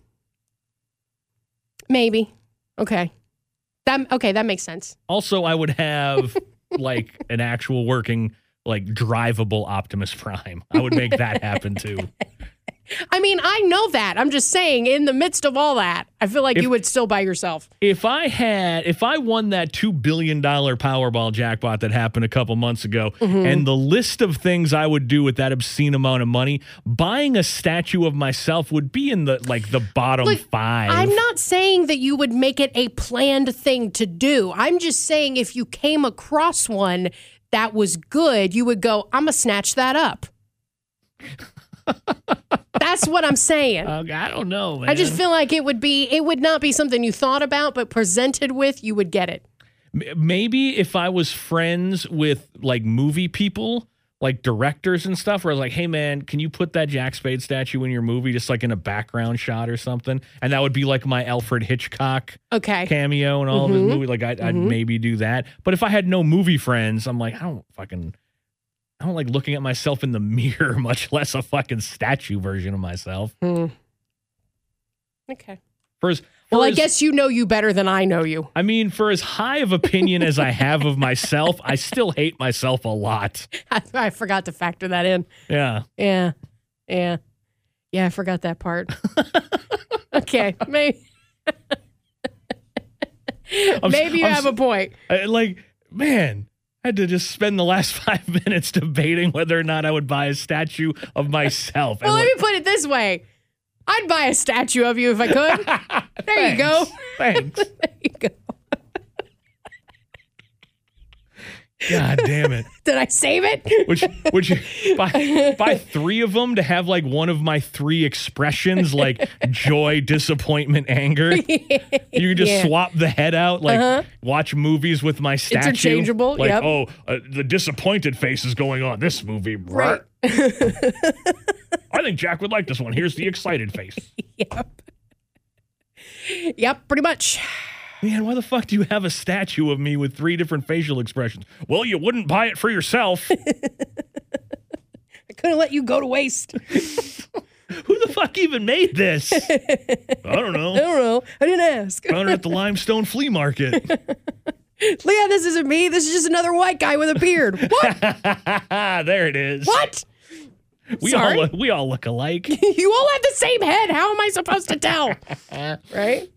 Maybe. Okay. That makes sense. Also, I would have like an actual working, like drivable Optimus Prime. I would make that happen too. I mean, I know that. I'm just saying, in the midst of all that, I feel like you would still buy yourself. If I won that $2 billion Powerball jackpot that happened a couple months ago, and the list of things I would do with that obscene amount of money, buying a statue of myself would be in the bottom Look, 5. I'm not saying that you would make it a planned thing to do. I'm just saying if you came across one that was good, you would go, I'm going to snatch that up. That's what I'm saying. I don't know, man. I just feel like it would not be something you thought about, but presented with, you would get it. Maybe if I was friends with like movie people, like directors and stuff, where I was like, hey man, can you put that Jack Spade statue in your movie just like in a background shot or something? And that would be like my Alfred Hitchcock Okay. cameo and all of his movies. Like I'd maybe do that. But if I had no movie friends, I'm like, I don't like looking at myself in the mirror, much less a fucking statue version of myself. Okay. I guess you know you better than I know you. I mean, for as high of opinion as I have of myself, I still hate myself a lot. I forgot to factor that in. Yeah. Yeah. I forgot that part. Okay. Maybe you have a point. Man, I had to just spend the last 5 minutes debating whether or not I would buy a statue of myself. Well, let me put it this way. I'd buy a statue of you if I could. There you go. Thanks. There you go. God damn it. Did I save it? Would you buy 3 of them to have like one of my 3 expressions, like joy, disappointment, anger? You could just swap the head out, like watch movies with my statue. Interchangeable, Like, yep. the disappointed face is going on this movie. Right. I think Jack would like this one. Here's the excited face. Yep, pretty much. Man, why the fuck do you have a statue of me with 3 different facial expressions? Well, you wouldn't buy it for yourself. I couldn't let you go to waste. Who the fuck even made this? I don't know. I don't know. I didn't ask. Found it at the Limestone Flea Market. Leah, this isn't me. This is just another white guy with a beard. What? There it is. What? We all look alike. You all have the same head. How am I supposed to tell? Right?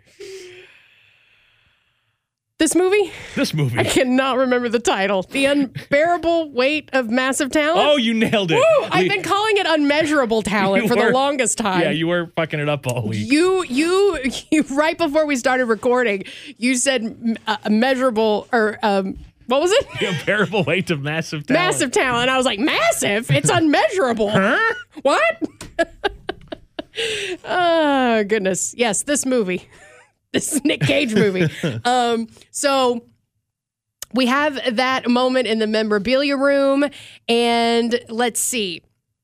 This movie? I I cannot remember the title. The Unbearable Weight of Massive Talent? Oh, you nailed it. Woo! I've been calling it unmeasurable talent for the longest time. Yeah, you were fucking it up all week. You right before we started recording, you said measurable or what was it? The unbearable weight of massive talent. Massive talent. I was like, massive? It's unmeasurable. Huh? What? Oh, goodness. Yes, this movie. this Nick Cage movie. So we have that moment in the memorabilia room, and let's see.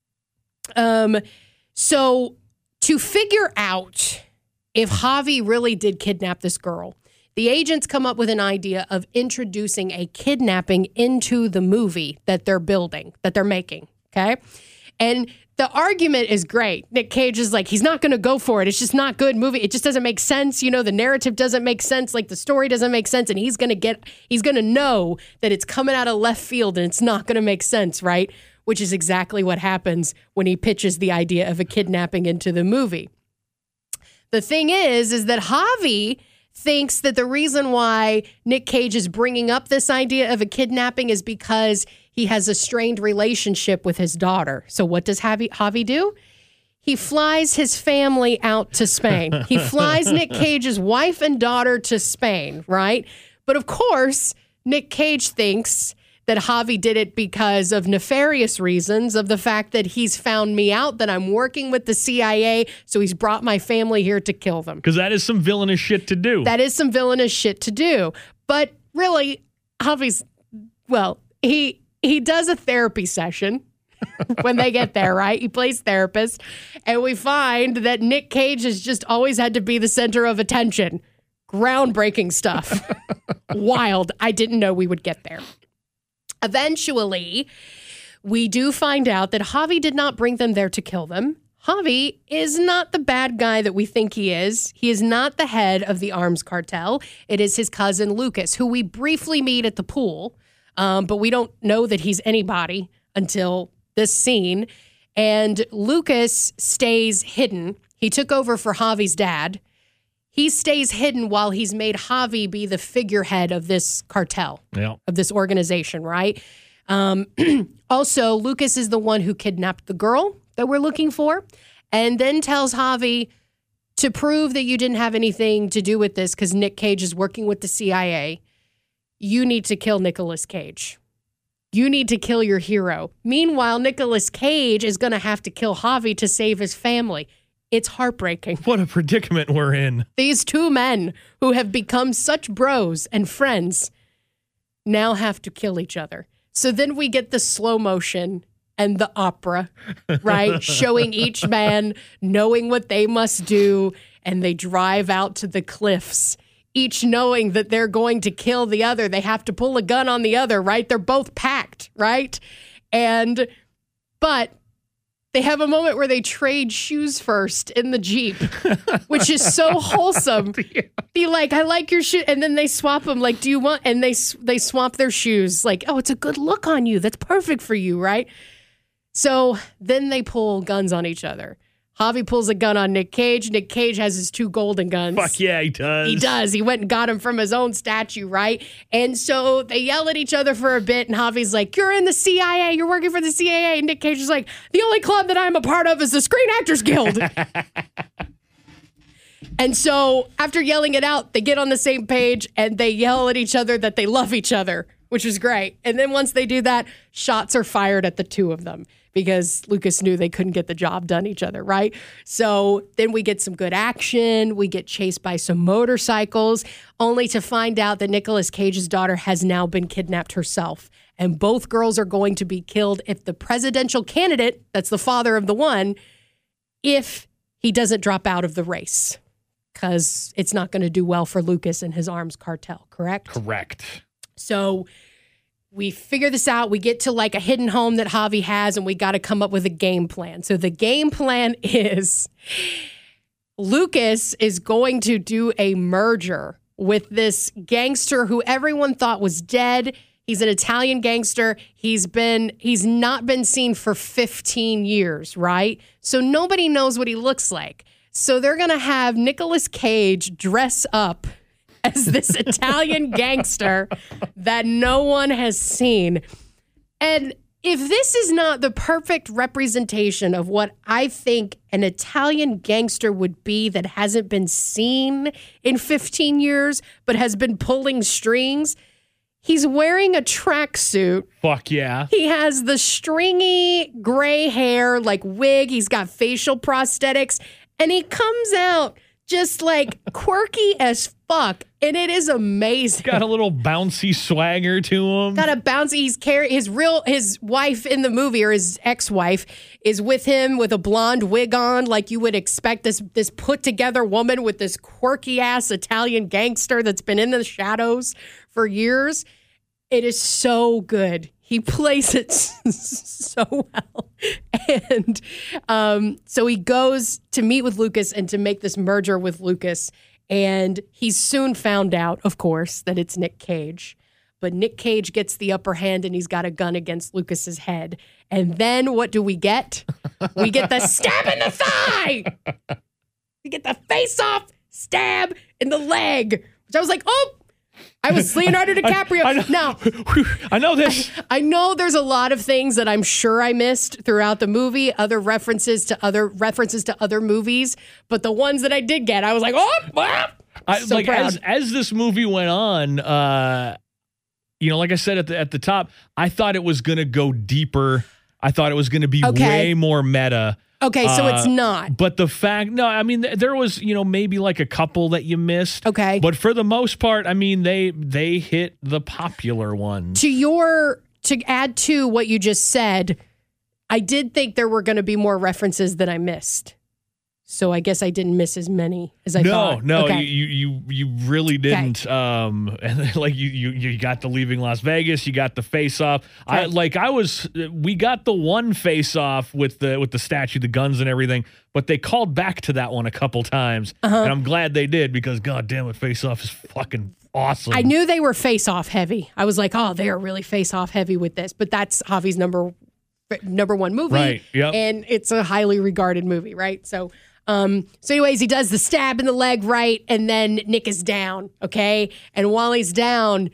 So to figure out if Javi really did kidnap this girl, the agents come up with an idea of introducing a kidnapping into the movie that they're building, that they're making, okay? And the argument is great. Nick Cage is like, he's not going to go for it. It's just not good movie. It just doesn't make sense. You know, the narrative doesn't make sense. Like, the story doesn't make sense. And he's going to know that it's coming out of left field and it's not going to make sense, right? Which is exactly what happens when he pitches the idea of a kidnapping into the movie. The thing is that Javi thinks that the reason why Nick Cage is bringing up this idea of a kidnapping is because he has a strained relationship with his daughter. So what does Javi do? He flies his family out to Spain. He flies Nick Cage's wife and daughter to Spain, right? But of course, Nick Cage thinks that Javi did it because of nefarious reasons, of the fact that he's found me out, that I'm working with the CIA, so he's brought my family here to kill them. Because that is some villainous shit to do. That is some villainous shit to do. But really, Javi's, well, he does a therapy session when they get there, right? He plays therapist, and we find that Nick Cage has just always had to be the center of attention. Groundbreaking stuff. Wild. I didn't know we would get there. Eventually, we do find out that Javi did not bring them there to kill them. Javi is not the bad guy that we think he is. He is not the head of the arms cartel. It is his cousin Lucas, who we briefly meet at the pool, but we don't know that he's anybody until this scene. And Lucas stays hidden. He took over for Javi's dad. He stays hidden while he's made Javi be the figurehead of this cartel, of this organization, right? Also, Lucas is the one who kidnapped the girl that we're looking for, and then tells Javi to prove that you didn't have anything to do with this because Nick Cage is working with the CIA. You need to kill Nicolas Cage. You need to kill your hero. Meanwhile, Nicolas Cage is going to have to kill Javi to save his family. It's heartbreaking. What a predicament we're in. These two men who have become such bros and friends now have to kill each other. So then we get the slow motion and the opera, right? Showing each man knowing what they must do, and they drive out to the cliffs, each knowing that they're going to kill the other. They have to pull a gun on the other, right? They're both packed, right? But they have a moment where they trade shoes first in the Jeep, which is so wholesome. Be like, I like your shoe. And then they swap them. Like, do you want? And they swap their shoes. Like, oh, it's a good look on you. That's perfect for you, right? So then they pull guns on each other. Javi pulls a gun on Nick Cage. Nick Cage has his two golden guns. Fuck yeah, he does. He does. He went and got him from his own statue, right? And so they yell at each other for a bit, and Javi's like, you're in the CIA. You're working for the CIA. And Nick Cage is like, the only club that I'm a part of is the Screen Actors Guild. And so after yelling it out, they get on the same page, and they yell at each other that they love each other, which is great. And then once they do that, shots are fired at the two of them, because Lucas knew they couldn't get the job done each other, right? So then we get some good action. We get chased by some motorcycles, only to find out that Nicolas Cage's daughter has now been kidnapped herself. And both girls are going to be killed if the presidential candidate, that's the father of the one, if he doesn't drop out of the race. Because it's not going to do well for Lucas and his arms cartel, correct? Correct. So we figure this out. We get to like a hidden home that Javi has, and we got to come up with a game plan. So the game plan is Lucas is going to do a merger with this gangster who everyone thought was dead. He's an Italian gangster. He's not been seen for 15 years, right? So nobody knows what he looks like. So they're going to have Nicolas Cage dress up as this Italian gangster that no one has seen. And if this is not the perfect representation of what I think an Italian gangster would be that hasn't been seen in 15 years, but has been pulling strings, he's wearing a tracksuit. Fuck yeah. He has the stringy gray hair, like wig. He's got facial prosthetics. And he comes out just like quirky as fuck, and it is amazing. Got a little bouncy swagger to him. Got a bouncy. He's his wife in the movie, or his ex-wife, is with him with a blonde wig on, like you would expect this put together woman with this quirky ass Italian gangster that's been in the shadows for years. It is so good. He plays it so well. And so he goes to meet with Lucas and to make this merger with Lucas. And he's soon found out, of course, that it's Nick Cage. But Nick Cage gets the upper hand and he's got a gun against Lucas's head. And then what do we get? We get the stab in the thigh. We get the face-off stab in the leg. Which I was like, oh, I was Leonardo DiCaprio. Now, I know this. I know there's a lot of things that I'm sure I missed throughout the movie, other references to other movies, but the ones that I did get, I was like, oh, so proud. As this movie went on, like I said at the top, I thought it was going to go deeper. I thought it was going to be way more meta. Okay, so it's not. But there was, maybe like a couple that you missed. Okay. But for the most part, they hit the popular ones. To add to what you just said, I did think there were going to be more references that I missed. So I guess I didn't miss as many as I thought. No, okay. you really didn't. Okay. And like you got the Leaving Las Vegas, you got the Face Off. Okay. We got the one Face Off with the statue, the guns and everything, but they called back to that one a couple times, and I'm glad they did because God damn it, Face Off is fucking awesome. I knew they were Face Off heavy. I was like, oh, they are really Face Off heavy with this, but that's Javi's number one movie, right? Yep. And it's a highly regarded movie, right? So anyways, he does the stab in the leg, right? And then Nick is down, okay? And while he's down,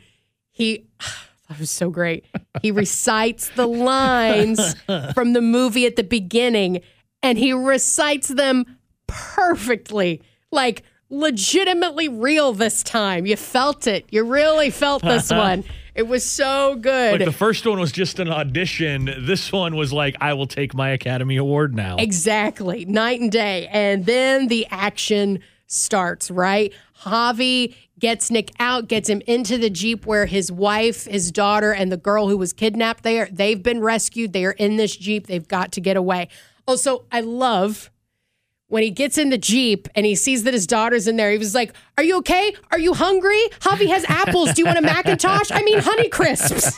that was so great. He recites the lines from the movie at the beginning, and he recites them perfectly, like legitimately real this time. You felt it. You really felt this one. It was so good. Like the first one was just an audition. This one was like, I will take my Academy Award now. Exactly. Night and day. And then the action starts, right? Javi gets Nick out, gets him into the Jeep where his wife, his daughter, and the girl who was kidnapped there, they've been rescued. They are in this Jeep. They've got to get away. Also, I love when he gets in the Jeep and he sees that his daughter's in there. He was like, are you okay? Are you hungry? Javi has apples. Do you want a Macintosh? I mean, Honey Crisps.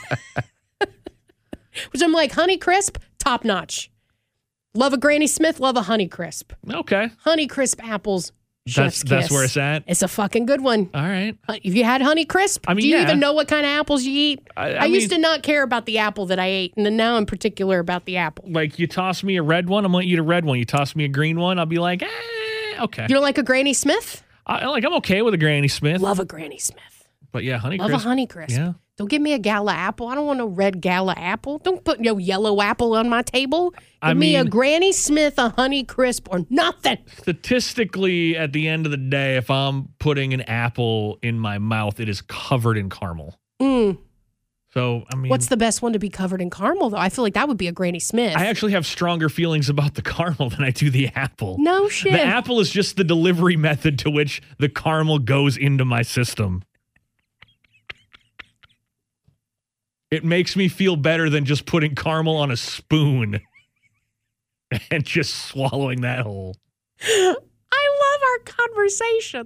Which I'm like, Honey Crisp, top notch. Love a Granny Smith, love a Honey Crisp. Okay. Honey Crisp apples. Chef's That's kiss. where it's at. It's a fucking good one. All right. Have you had Honey Crisp? I mean, do you yeah. even know what kind of apples you eat? I used to not care about the apple that I ate, and then now I'm particular about the apple. Like, you toss me a red one, I'm going to eat a red one. You toss me a green one, I'll be like, okay. You don't like a Granny Smith? I'm okay with a Granny Smith. Love a Granny Smith. But yeah, Honey Love Crisp. a Honey Crisp. Yeah. Don't give me a Gala apple. I don't want no red Gala apple. Don't put no yellow apple on my table. Give me a Granny Smith, a Honey Crisp, or nothing. Statistically, at the end of the day, if I'm putting an apple in my mouth, it is covered in caramel. So, I mean... What's the best one to be covered in caramel, though? I feel like that would be a Granny Smith. I actually have stronger feelings about the caramel than I do the apple. No shit. The apple is just the delivery method to which the caramel goes into my system. It makes me feel better than just putting caramel on a spoon and just swallowing that whole. I love our conversations.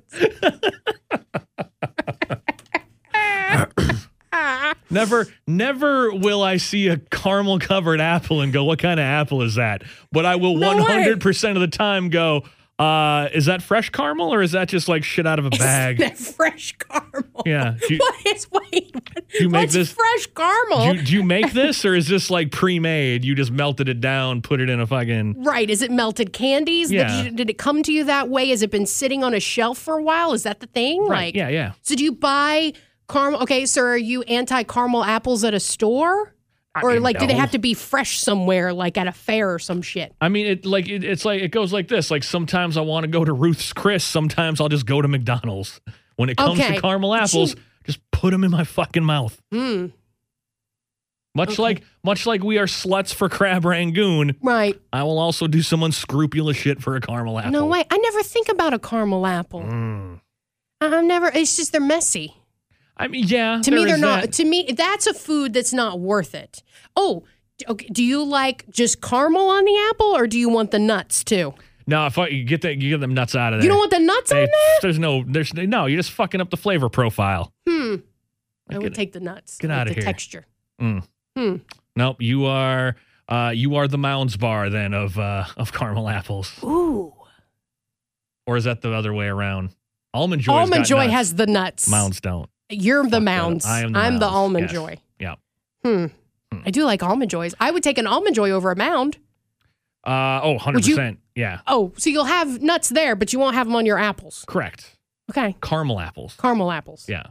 Never will I see a caramel covered apple and go, what kind of apple is that? But I will 100% of the time go, is that fresh caramel or is that just like shit out of a bag? Is that fresh caramel? Yeah. What's fresh caramel? Do you make this or is this like pre-made? You just melted it down, put it in a fucking... Right. Is it melted candies? Yeah. Did it come to you that way? Has it been sitting on a shelf for a while? Is that the thing? Right. Yeah. So do you buy caramel? Okay, so are you anti-caramel apples at a store? Or do they have to be fresh somewhere, like at a fair or some shit? I mean, it goes like this. Like sometimes I want to go to Ruth's Chris. Sometimes I'll just go to McDonald's. When it comes to caramel apples, just put them in my fucking mouth. Much like we are sluts for Crab Rangoon, Right. I will also do some unscrupulous shit for a caramel apple. No way. I never think about a caramel apple. I'm never. It's just they're messy. I mean, yeah. To me, there they're is not. that. To me, that's a food that's not worth it. Oh, okay. Do you like just caramel on the apple, or do you want the nuts too? No, if you get them nuts out of there. You don't want the nuts on Hey, there? there's no. You're just fucking up the flavor profile. I would take the nuts. Get I like outta the here. texture. Nope, you are the Mounds bar then of caramel apples. Ooh. Or is that the other way around? Almond Joy. Almond Joy has the nuts. Mounds don't. You're the Fuck that up. Mounds. I am the I'm the Mounds, Almond yes. Joy. Yeah. I do like Almond Joys. I would take an Almond Joy over a Mound. 100%. Yeah. Oh, so you'll have nuts there, but you won't have them on your apples. Correct. Okay. Caramel apples. Caramel apples. Yeah.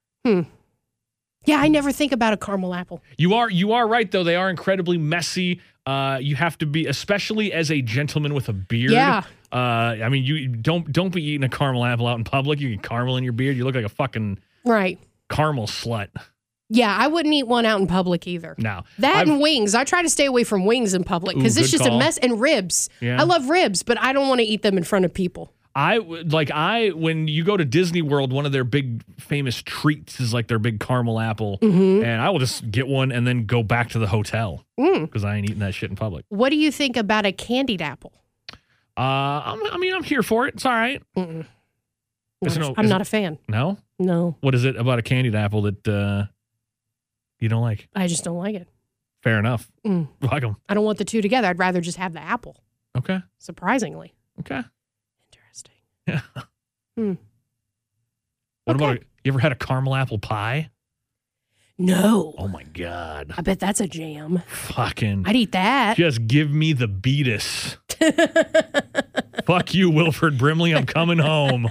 Yeah, I never think about a caramel apple. You are right though. They are incredibly messy. You have to be, especially as a gentleman with a beard. Yeah. I mean, you don't be eating a caramel apple out in public. You get caramel in your beard. You look like a fucking Right. caramel slut. Yeah, I wouldn't eat one out in public either. No. That and wings. I try to stay away from wings in public because Ooh, it's good just a call. mess. And ribs. Yeah. I love ribs, but I don't want to eat them in front of people. When you go to Disney World, one of their big famous treats is like their big caramel apple, Mm-hmm. and I will just get one and then go back to the hotel because I ain't eating that shit in public. What do you think about a candied apple? I'm here for it. It's all right. I'm Is not a fan. No, No, what is it about a candied apple that you don't like? I just don't like it. Fair enough. Like 'em. I don't want the two together. I'd rather just have the apple, Okay. surprisingly. Okay. Interesting. Yeah. Hmm. What Okay. about you ever had a caramel apple pie? No. Oh my god. I bet that's a jam. Fucking I'd eat that. just give me the beatus. Fuck you, Wilford Brimley. I'm coming home.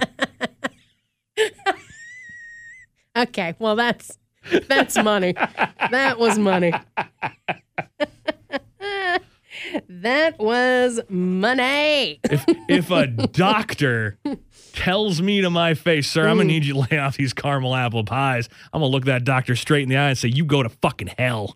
Okay, well that's money. That was money. That was money. If a doctor tells me to my face, sir, I'm gonna need you to lay off these caramel apple pies, I'm gonna look that doctor straight in the eye and say, you go to fucking hell.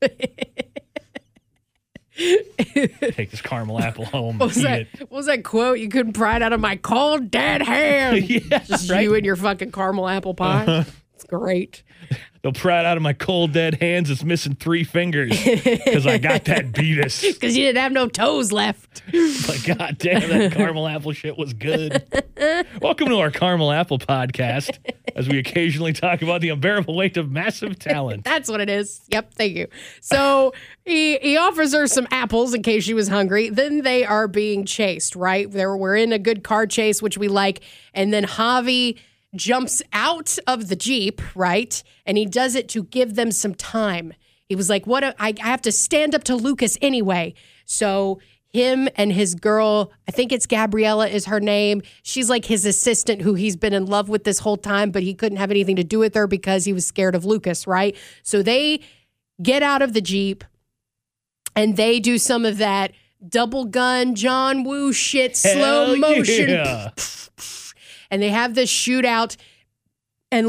Take this caramel apple home. What was eat that? it. What was that quote? You couldn't pry it out of my cold dead hand. Yeah, Just right? you and your fucking caramel apple pie. It's great. They'll pry it out of my cold dead hands. It's missing 3 fingers because I got that beatus. Because you didn't have no toes left. But god damn, that caramel apple shit was good. Welcome to our caramel apple podcast, as we occasionally talk about the unbearable weight of massive talent. That's what it is. Yep, thank you. So he offers her some apples in case she was hungry. Then they are being chased, right? We're in a good car chase, which we like. And then Javi jumps out of the Jeep, right? And he does it to give them some time. He was like, I have to stand up to Lucas anyway. So him and his girl, I think it's Gabriella is her name. She's like his assistant who he's been in love with this whole time, but he couldn't have anything to do with her because he was scared of Lucas, right? So they get out of the Jeep and they do some of that double gun John Woo shit, slow Hell motion. yeah. And they have this shootout, and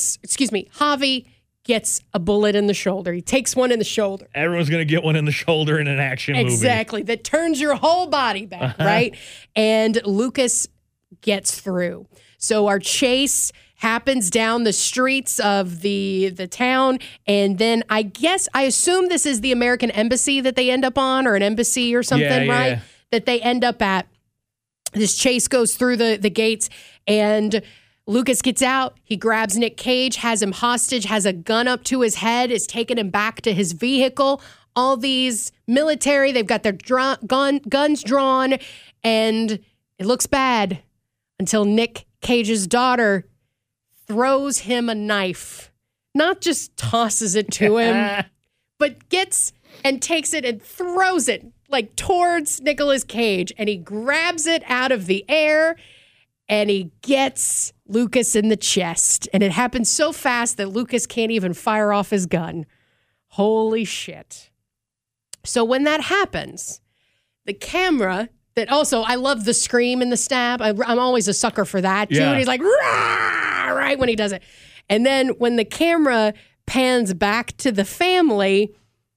Javi gets a bullet in the shoulder. He takes one in the shoulder. Everyone's going to get one in the shoulder in an action movie. Exactly. That turns your whole body back, right? And Lucas gets through. So our chase happens down the streets of the town, and then I assume this is the American embassy that they end up on, or an embassy or something, Yeah, right? yeah. That they end up at. This chase goes through the gates, and Lucas gets out. He grabs Nick Cage, has him hostage, has a gun up to his head, is taking him back to his vehicle. All these military, they've got their guns drawn, and it looks bad until Nick Cage's daughter throws him a knife. Not just tosses it to him, but gets and takes it and throws it like towards Nicolas Cage, and he grabs it out of the air and he gets Lucas in the chest. And it happens so fast that Lucas can't even fire off his gun. Holy shit. So when that happens, the camera that also, I love the scream and the stab. I'm always a sucker for that too. Yeah. And he's like, rah, right when he does it. And then when the camera pans back to the family,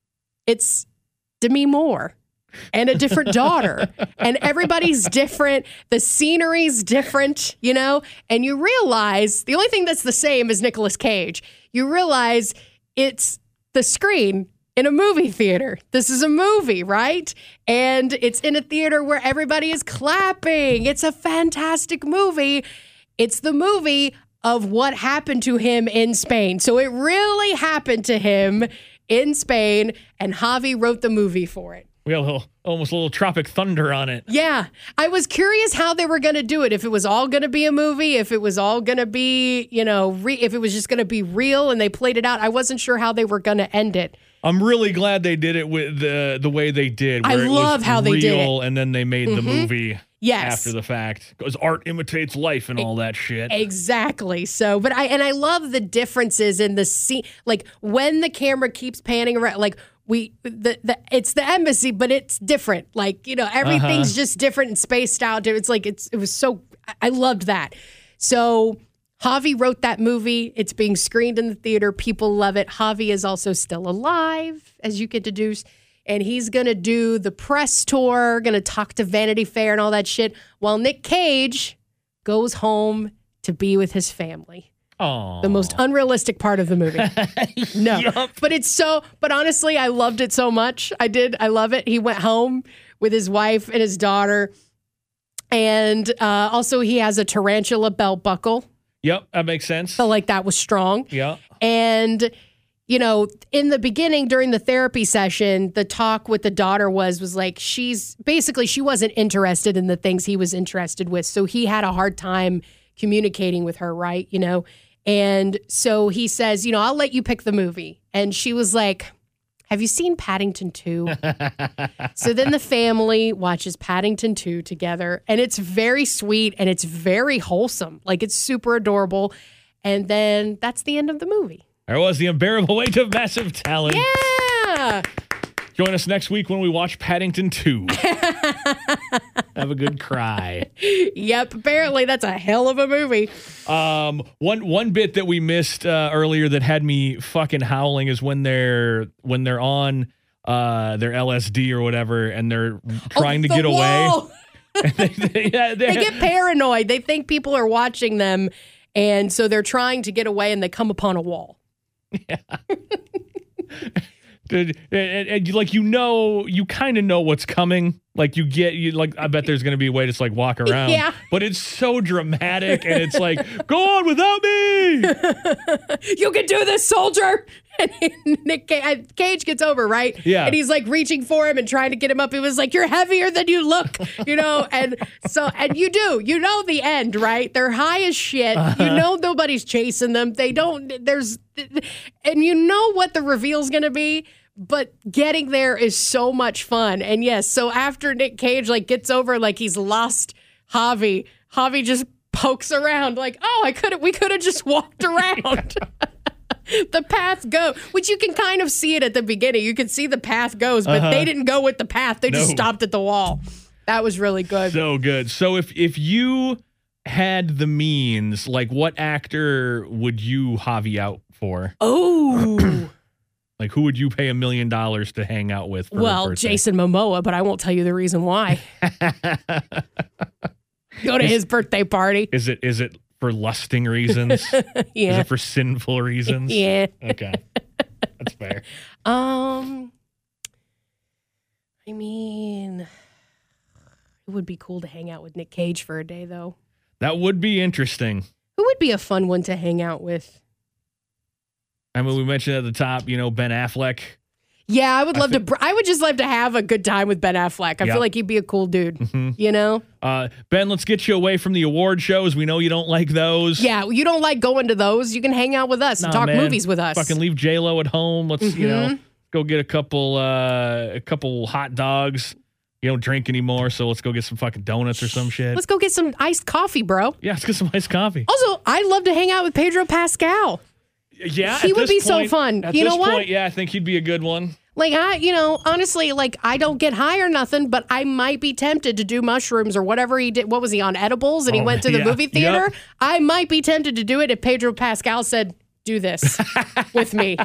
it's Demi Moore and a different daughter. And everybody's different. The scenery's different, you know? And you realize the only thing that's the same is Nicolas Cage. You realize it's the screen in a movie theater. This is a movie, right? And it's in a theater where everybody is clapping. It's a fantastic movie. It's the movie of what happened to him in Spain. So it really happened to him in Spain, and Javi wrote the movie for it. We got almost a little Tropic Thunder on it. Yeah. I was curious how they were going to do it. If it was all going to be a movie, if it was all going to be, you know, if it was just going to be real and they played it out. I wasn't sure how they were going to end it. I'm really glad they did it with the way they did. I Where love it was how they did real, and then they made the movie after the fact. Because art imitates life and all that shit. Exactly. So, but I love the differences in the scene. Like when the camera keeps panning around, like it's the embassy, but it's different. Like, you know, everything's just different and spaced out. It's like, it was so, I loved that. So Javi wrote that movie. It's being screened in the theater. People love it. Javi is also still alive, as you can deduce. And he's going to do the press tour, going to talk to Vanity Fair and all that shit, while Nick Cage goes home to be with his family. Aww. The most unrealistic part of the movie. No. But honestly, I loved it so much. I did. I love it. He went home with his wife and his daughter. And also he has a tarantula belt buckle. Yep, that makes sense. Felt like that was strong. Yeah. And, you know, in the beginning during the therapy session, the talk with the daughter was like, she wasn't interested in the things he was interested with. So he had a hard time communicating with her, right? You know? And so he says, you know, I'll let you pick the movie. And she was like, have you seen Paddington 2? So then the family watches Paddington 2 together, and it's very sweet and it's very wholesome. Like, it's super adorable. And then that's the end of the movie. There was The Unbearable Weight of Massive Talent. Yeah. Join us next week when we watch Paddington 2. Have a good cry. Yep. Apparently, that's a hell of a movie. One bit that we missed earlier that had me fucking howling is when they're on their LSD or whatever, and they're trying to get away. they get paranoid. They think people are watching them, and so they're trying to get away, and they come upon a wall. Yeah. And you kind of know what's coming. Like I bet there's going to be a way to just like walk around. Yeah. But it's so dramatic, and it's like, go on without me. You can do this, soldier. And Nick Cage gets over, right? Yeah. And he's like reaching for him and trying to get him up. He was like, you're heavier than you look, you know? And you know the end, right? They're high as shit. You know nobody's chasing them. And you know what the reveal's going to be. But getting there is so much fun. And yes, so after Nick Cage like gets over like he's lost Javi just pokes around like, we could have just walked around. The path which you can kind of see it at the beginning. You can see the path goes, but they didn't go with the path. They just stopped at the wall. That was really good. So good. So if you had the means, like what actor would you Javi out for? Oh. Like, who would you pay $1 million to hang out with? Jason Momoa, but I won't tell you the reason why. Go to his birthday party. Is it for lusting reasons? Yeah. Is it for sinful reasons? Yeah. Okay. That's fair. I mean, it would be cool to hang out with Nick Cage for a day, though. That would be interesting. Who would be a fun one to hang out with? I mean, we mentioned at the top, Ben Affleck. Yeah, I would I would just love to have a good time with Ben Affleck. I feel like he'd be a cool dude, you know? Ben, let's get you away from the award shows. We know you don't like those. Yeah, you don't like going to those. You can hang out with us and talk movies with us. Fucking leave J-Lo at home. Let's, go get a couple hot dogs. You don't drink anymore, so let's go get some fucking donuts or some shit. Let's go get some iced coffee, bro. Yeah, let's get some iced coffee. Also, I'd love to hang out with Pedro Pascal. Yeah, he would be so fun. At you know this what? point, yeah, I think he'd be a good one. Like, honestly, like, I don't get high or nothing, but I might be tempted to do mushrooms or whatever he did. What was he on, edibles? And he went to the movie theater? Yep. I might be tempted to do it if Pedro Pascal said, do this with me.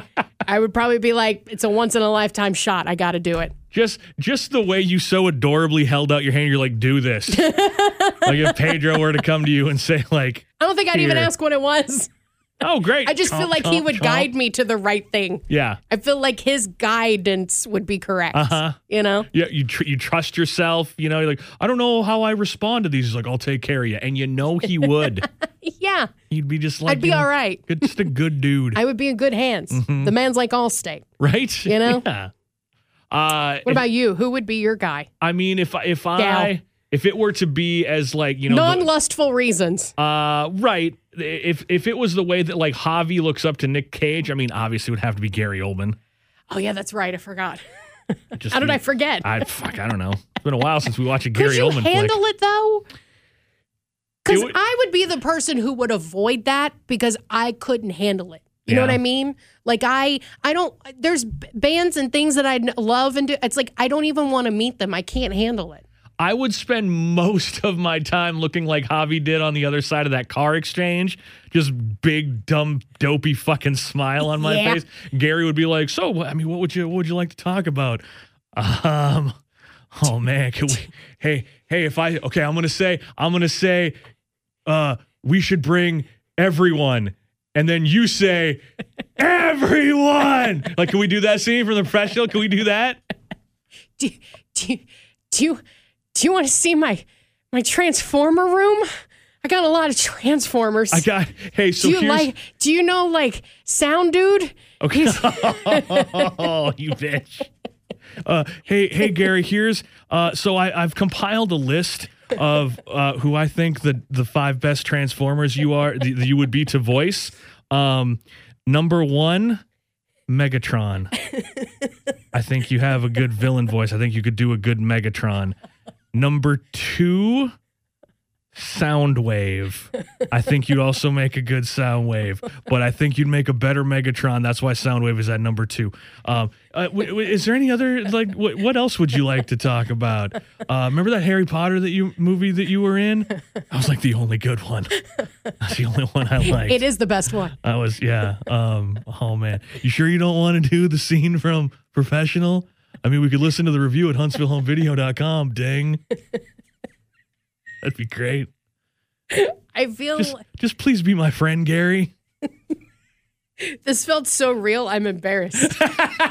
I would probably be like, it's a once in a lifetime shot. I got to do it. Just the way you so adorably held out your hand, you're like, do this. Like if Pedro were to come to you and say like, I don't think I'd even Here. ask what it was. oh, great. I just feel like he would guide me to the right thing. Yeah. I feel like his guidance would be correct. You know? Yeah, you trust yourself. You know, you're like, I don't know how I respond to these. He's like, I'll take care of you. And you know he would. Yeah. He'd be just like, I'd be all right. Just a good dude. I would be in good hands. The man's like Allstate. Right? You know? Yeah. What about you? Who would be your guy? I mean, if Gal. it were to be as like, you know, Non-lustful reasons. right. If it was the way that like Javi looks up to Nick Cage, I mean, obviously it would have to be Gary Oldman. Oh, yeah, that's right. I forgot. Just How did be- I forget? I don't know. It's been a while since we watched a Gary Could you Oldman handle flick. it, though? Because It would- I would be the person who would avoid that because I couldn't handle it. You know Yeah. what I mean? Like I don't, there's bands and things that I love and do. It's like, I don't even want to meet them. I can't handle it. I would spend most of my time looking like Javi did on the other side of that car exchange. Just big, dumb, dopey fucking smile on my Yeah. face. Gary would be like, so, I mean, what would you like to talk about? Oh man, can we, hey, I'm going to say, we should bring everyone. And then you say, everyone. Like, can we do that scene from The Professional? Can we do that? Do you want to see my Transformer room? I got a lot of Transformers. So do you here's. do you know like Sound Dude? Okay. Oh, you bitch. Hey, Gary. Here's. So I've compiled a list of who I think the 5 best Transformers you would be to voice. Number 1, Megatron. I think you have a good villain voice. I think you could do a good Megatron. Number 2, Soundwave. I think you'd also make a good Soundwave, but I think you'd make a better Megatron. That's why Soundwave is at number 2. Is there any other, like, what else would you like to talk about? Remember that Harry Potter movie that you were in? I was like the only good one. That's the only one I liked. It is the best one. I was, yeah. Oh man, you sure you don't want to do the scene from Professional? I mean, we could listen to the review at HuntsvilleHomeVideo.com. Ding. That'd be great. I feel Just please be my friend, Gary. this felt so real. I'm embarrassed.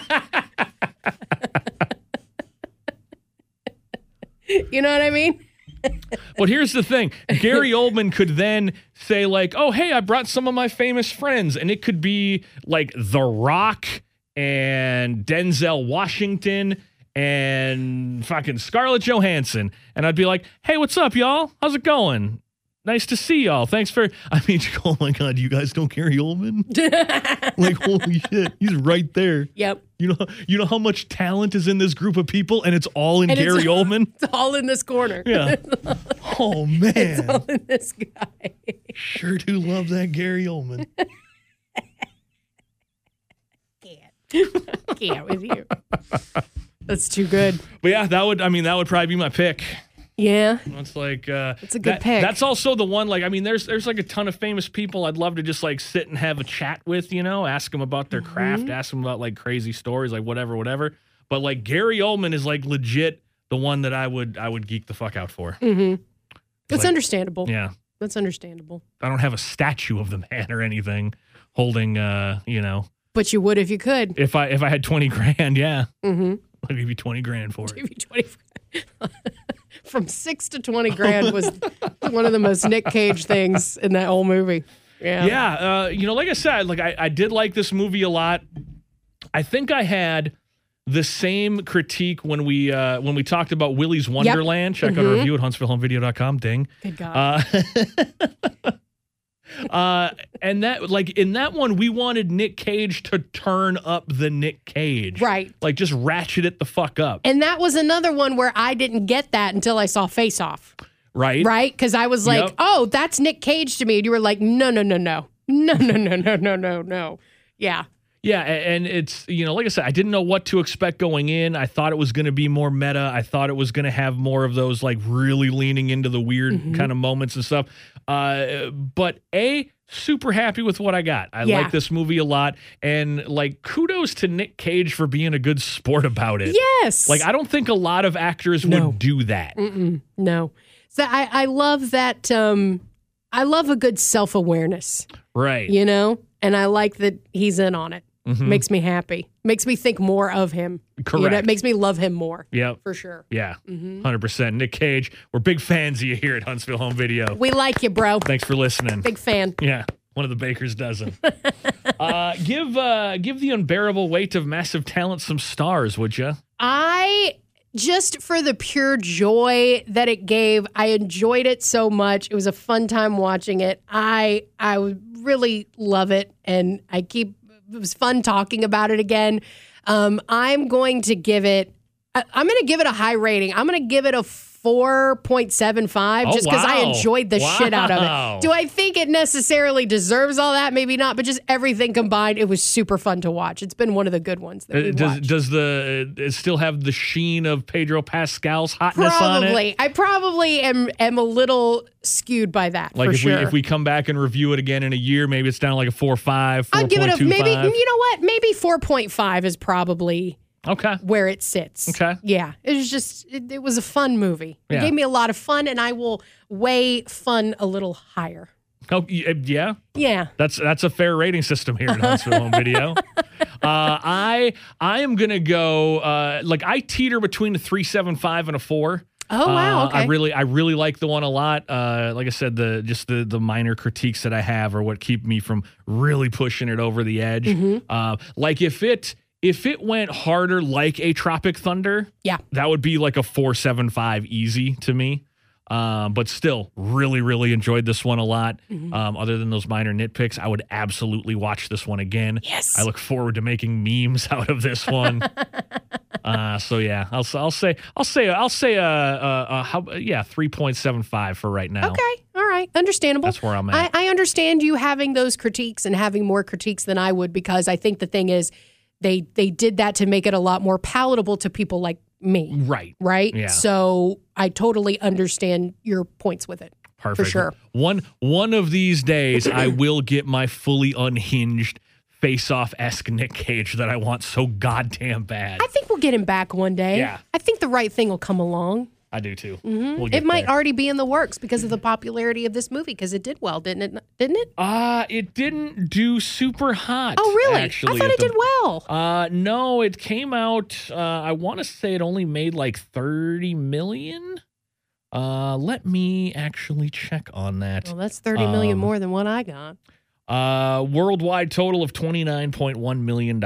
You know what I mean? But here's the thing. Gary Oldman could then say like, oh, hey, I brought some of my famous friends. And it could be like The Rock and Denzel Washington and fucking Scarlett Johansson. And I'd be like, hey, what's up, y'all? How's it going? Nice to see y'all. Thanks for, I mean, oh my God, you guys know Gary Oldman? Like, holy shit, he's right there. Yep. You know how much talent is in this group of people, and it's all in And Gary Oldman? It's all in this corner. Yeah. Oh, man. It's all in this guy. Sure do love that Gary Oldman. Can't with you. That's too good. But yeah, that would probably be my pick. Yeah. It's like It's a good pick. That's also the one. Like, I mean, there's like a ton of famous people I'd love to just like sit and have a chat with. You know, ask them about their craft, ask them about like crazy stories, like whatever. But like Gary Oldman is like legit the one that I would geek the fuck out for. Mm-hmm. That's like- understandable. Yeah, That's understandable. I don't have a statue of the man or anything holding. But you would if you could. If I had 20 grand, yeah, Mm-hmm. I'd give you 20 grand for it. Give you 20. From 6 to 20 grand was one of the most Nick Cage things in that whole movie. Yeah. Yeah, like I said, like I did like this movie a lot. I think I had the same critique when we talked about Willy's Wonderland. Check out our review at HuntsvilleHomeVideo.com. Ding. Good God. And that, like, in that one, we wanted Nick Cage to turn up the Nick Cage. Right. Like, just ratchet it the fuck up. And that was another one where I didn't get that until I saw Face Off. Right? Right? Because I was like, Yep. oh, that's Nick Cage to me. And you were like, no. Yeah. Yeah, and it's, like I said, I didn't know what to expect going in. I thought it was going to be more meta. I thought it was going to have more of those like really leaning into the weird kind of moments and stuff. But super happy with what I got. I like this movie a lot. And like kudos to Nick Cage for being a good sport about it. Yes. Like I don't think a lot of actors would do that. No. So I love that. I love a good self-awareness. Right. And I like that he's in on it. Makes me happy. Makes me think more of him. Correct. It makes me love him more. Yeah. For sure. Yeah. 100%. Nick Cage, we're big fans of you here at Huntsville Home Video. We like you, bro. Thanks for listening. Big fan. Yeah. One of the baker's dozen. Give the unbearable weight of massive talent some stars, would you? Just for the pure joy that it gave, I enjoyed it so much. It was a fun time watching it. I really love it, and it was fun talking about it again. I'm going to give it a high rating. I'm going to give it a 4.75 just because I enjoyed the shit out of it. Do I think it necessarily deserves all that? Maybe not, but just everything combined, it was super fun to watch. It's been one of the good ones that we watched. Does it still have the sheen of Pedro Pascal's hotness on it? I probably am a little skewed by that, like for sure. If we come back and review it again in a year, maybe it's down like a 4.5, 4.25. I'd give it maybe, you know what? Maybe 4.5 is probably where it sits. Okay. Yeah. It was just, it was a fun movie. It Yeah. gave me a lot of fun, and I will weigh fun a little higher. Oh, yeah? Yeah. That's a fair rating system here at Huntsville Home Video. I am going to go, I teeter between a 3.75 and a 4. Oh, wow. Okay. I really like the one a lot. Like I said, the minor critiques that I have are what keep me from really pushing it over the edge. Like if it went harder like a Tropic Thunder, that would be like a 4.75 easy to me. But still, really, really enjoyed this one a lot. Other than those minor nitpicks, I would absolutely watch this one again. Yes. I look forward to making memes out of this one. So yeah, I'll say 3.75 for right now. Okay. All right. Understandable. That's where I'm at. I understand you having those critiques and having more critiques than I would, because I think the thing is they did that to make it a lot more palatable to people like me. Right. Right? Yeah. So I totally understand your points with it. Perfect. For sure. One of these days, I will get my fully unhinged face-off-esque Nick Cage that I want so goddamn bad. I think we'll get him back one day. Yeah. I think the right thing will come along. I do too. Mm-hmm. It might already be in the works because of the popularity of this movie, because it did well, didn't it? It didn't do super hot. Oh, really? Actually, I thought it did well. No, it came out, I want to say it only made like 30 million. Let me actually check on that. Well, that's 30 million more than what I got. Worldwide total of $29.1 million.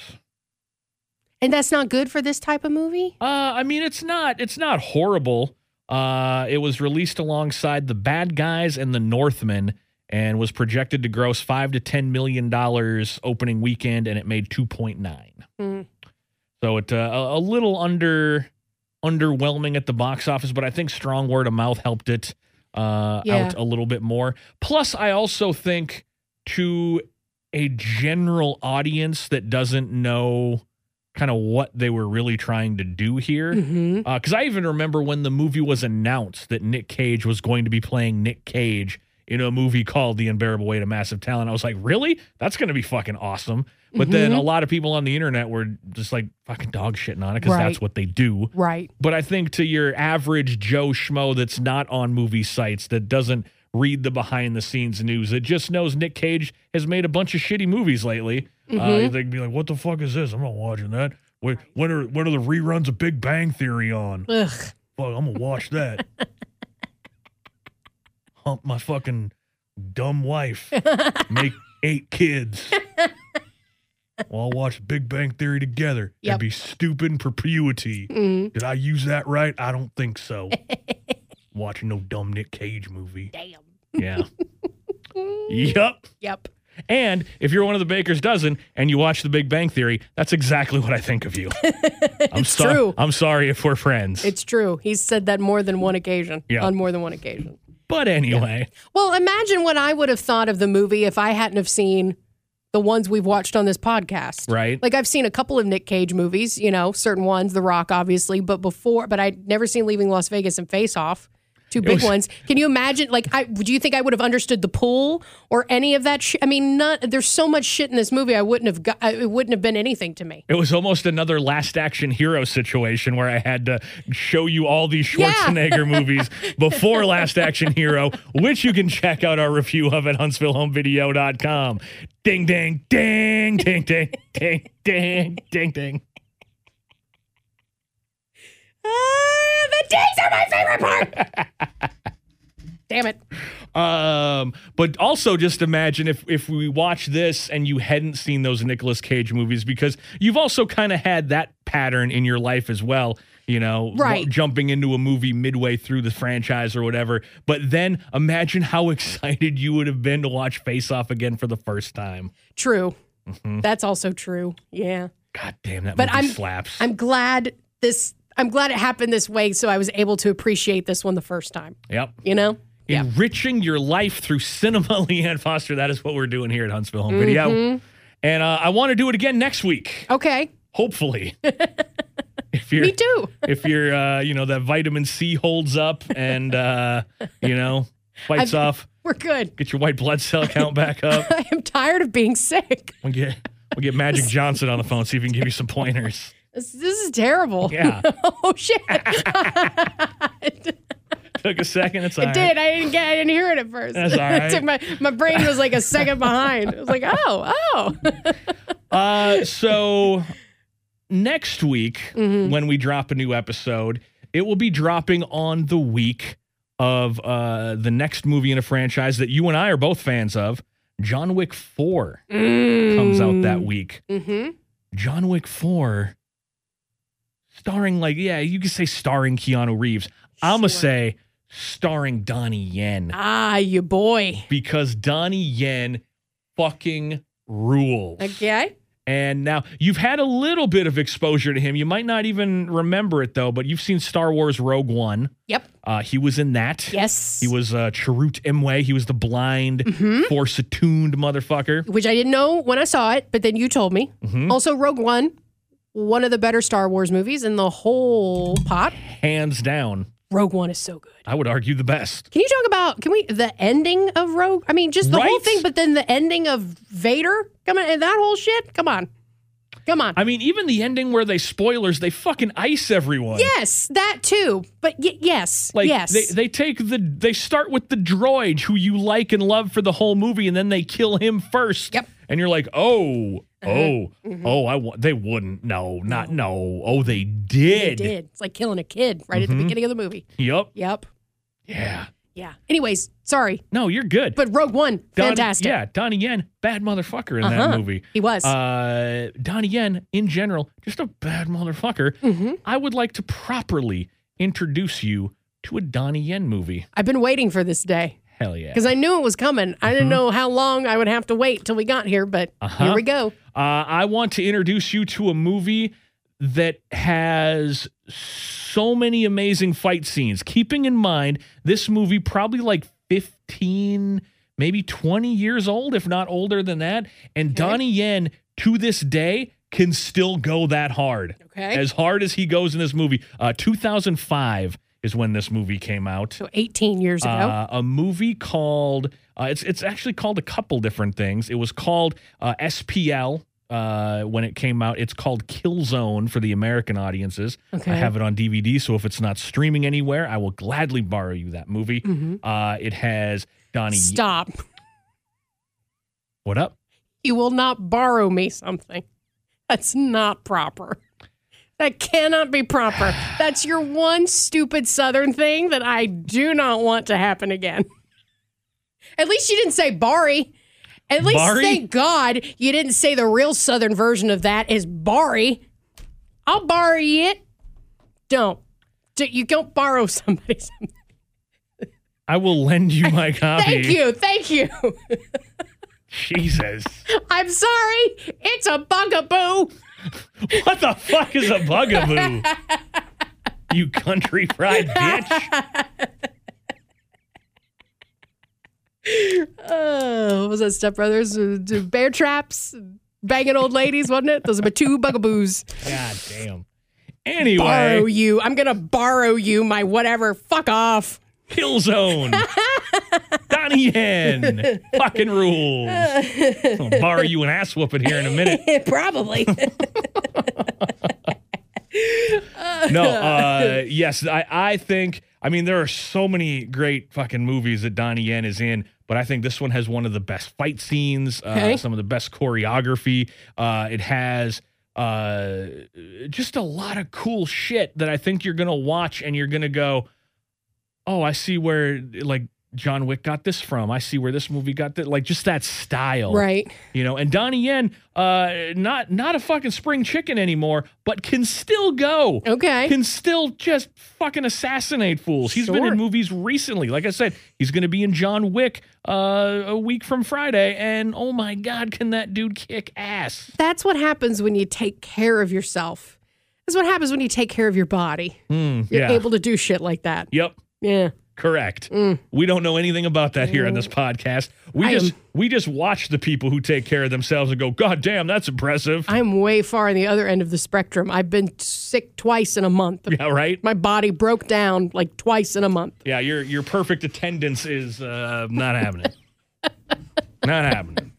And that's not good for this type of movie? I mean, it's not horrible. It was released alongside The Bad Guys and The Northman and was projected to gross $5 to $10 million opening weekend, and it made 2.9. So it a little underwhelming at the box office, but I think strong word of mouth helped it out a little bit more. Plus, I also think to a general audience that doesn't know kind of what they were really trying to do here. Because I even remember when the movie was announced that Nick Cage was going to be playing Nick Cage in a movie called The Unbearable Weight of Massive Talent. I was like, really? That's going to be fucking awesome. But then a lot of people on the internet were just like fucking dog shitting on it because that's what they do. Right. But I think to your average Joe Schmo that's not on movie sites, that doesn't read the behind the scenes news, it just knows Nick Cage has made a bunch of shitty movies lately. They'd be like, what the fuck is this? I'm not watching that. When are the reruns of Big Bang Theory on? Ugh. Fuck, I'm gonna watch that. Hump my fucking dumb wife. Make 8 kids. Well, I'll watch Big Bang Theory together. Yep. And be stupid in perpetuity. Did I use that right? I don't think so. Watching no dumb Nick Cage movie. Damn. Yeah. Yup. Yep. And if you're one of the baker's dozen and you watch The Big Bang Theory, that's exactly what I think of you. True. I'm sorry if we're friends. It's true. He's said that more than one occasion. Yeah. On more than one occasion. But anyway. Well, imagine what I would have thought of the movie if I hadn't have seen the ones we've watched on this podcast. Right. Like I've seen a couple of Nick Cage movies, certain ones, The Rock, obviously, but I'd never seen Leaving Las Vegas and Face Off. Two big ones. Can you imagine? Do you think I would have understood The Pool or any of that? I mean, there's so much shit in this movie. It wouldn't have been anything to me. It was almost another Last Action Hero situation where I had to show you all these Schwarzenegger movies before Last Action Hero, which you can check out our review of at HuntsvilleHomeVideo.com. Ding, ding, ding, ding, ding, ding, ding, ding, ding. The dings are my favorite part. Damn it. But also just imagine if we watch this and you hadn't seen those Nicolas Cage movies, because you've also kind of had that pattern in your life as well, right. Jumping into a movie midway through the franchise or whatever. But then imagine how excited you would have been to watch Face Off again for the first time. True. That's also true. Yeah. God damn, that movie slaps. I'm glad it happened this way, so I was able to appreciate this one the first time. Yep. Yeah. Enriching your life through cinema, Leanne Foster. That is what we're doing here at Huntsville Home Video. And I want to do it again next week. Okay. Hopefully. Me too. If you're, that vitamin C holds up and, fights off. We're good. Get your white blood cell count back up. I am tired of being sick. We'll get Magic Johnson on the phone, see if he can give you some pointers. This is terrible. Yeah. Oh, shit. Took a second. It's all right. It did. I didn't hear it at first. That's all right. It took my brain was like a second behind. It was like, So next week, when we drop a new episode, it will be dropping on the week of the next movie in a franchise that you and I are both fans of. John Wick 4 comes out that week. John Wick 4, starring you could say starring Keanu Reeves. I'm going to say starring Donnie Yen. Ah, you boy. Because Donnie Yen fucking rules. Okay. And now you've had a little bit of exposure to him. You might not even remember it, though, but you've seen Star Wars Rogue One. Yep. He was in that. Yes. He was Chirrut Imwe. He was the blind, Force-attuned motherfucker. Which I didn't know when I saw it, but then you told me. Also, Rogue one of the better Star Wars movies in the whole pot. Hands down. Rogue One is so good. I would argue the best. Can you talk about, the ending of Rogue? I mean, just the whole thing, but then the ending of Vader? Come on, and that whole shit? Come on. I mean, even the ending where they fucking ice everyone. Yes, that too. But yes. Yes. They start with the droid who you like and love for the whole movie, and then they kill him first. Yep. And you're like, they wouldn't. No. Oh, they did. They did. It's like killing a kid right at the beginning of the movie. Yep. Yeah. Anyways, sorry. No, you're good. But Rogue One, fantastic. Donnie Yen, bad motherfucker in that movie. He was. Donnie Yen, in general, just a bad motherfucker. I would like to properly introduce you to a Donnie Yen movie. I've been waiting for this day. Hell yeah. Because I knew it was coming. I didn't know how long I would have to wait till we got here, but here we go. I want to introduce you to a movie that has so many amazing fight scenes. Keeping in mind, this movie probably like 15, maybe 20 years old, if not older than that. And Donnie Yen, to this day, can still go that hard. Okay. As hard as he goes in this movie. 2005 is when this movie came out. So 18 years ago. A movie called, it's actually called a couple different things. It was called SPL when it came out. It's called Killzone for the American audiences. Okay. I have it on DVD, so if it's not streaming anywhere, I will gladly borrow you that movie. It has Donnie. Stop. What up? You will not borrow me something. That's not proper. That cannot be proper. That's your one stupid Southern thing that I do not want to happen again. At least you didn't say Barry. At least, thank God, you didn't say the real Southern version of that is Barry. I'll borrow it. Don't. You don't borrow somebody something. I will lend you my copy. Thank you. Jesus. I'm sorry. It's a bugaboo. What the fuck is a bugaboo? You country fried bitch. Oh, was that Step Brothers? Bear traps, banging old ladies, wasn't it? Those are my two bugaboos. God damn. Anyway, Borrow you. I'm gonna borrow you my whatever. Fuck off. Killzone. Donnie Yen. Fucking rules. I'll borrow you an ass whooping here in a minute. Probably. No, yes, I think, I mean, there are so many great fucking movies that Donnie Yen is in, but I think this one has one of the best fight scenes, some of the best choreography. It has just a lot of cool shit that I think you're going to watch and you're going to go, oh, I see where, like, John Wick got this from. I see where this movie got that. Like, just that style. Right. You know, and Donnie Yen, not a fucking spring chicken anymore, but can still go. Okay. Can still just fucking assassinate fools. He's been Sure. in movies recently. Like I said, he's going to be in John Wick a week from Friday, and oh my God, can that dude kick ass. That's what happens when you take care of yourself. That's what happens when you take care of your body. You're yeah. able to do shit like that. Yep. Yeah. Correct. We don't know anything about that here on this podcast. We just watch the people who take care of themselves and go, God damn, that's impressive. I'm way far on the other end of the spectrum. I've been sick twice in a month. Yeah, right? My body broke down like twice in a month. Yeah, your perfect attendance is not happening. Not happening.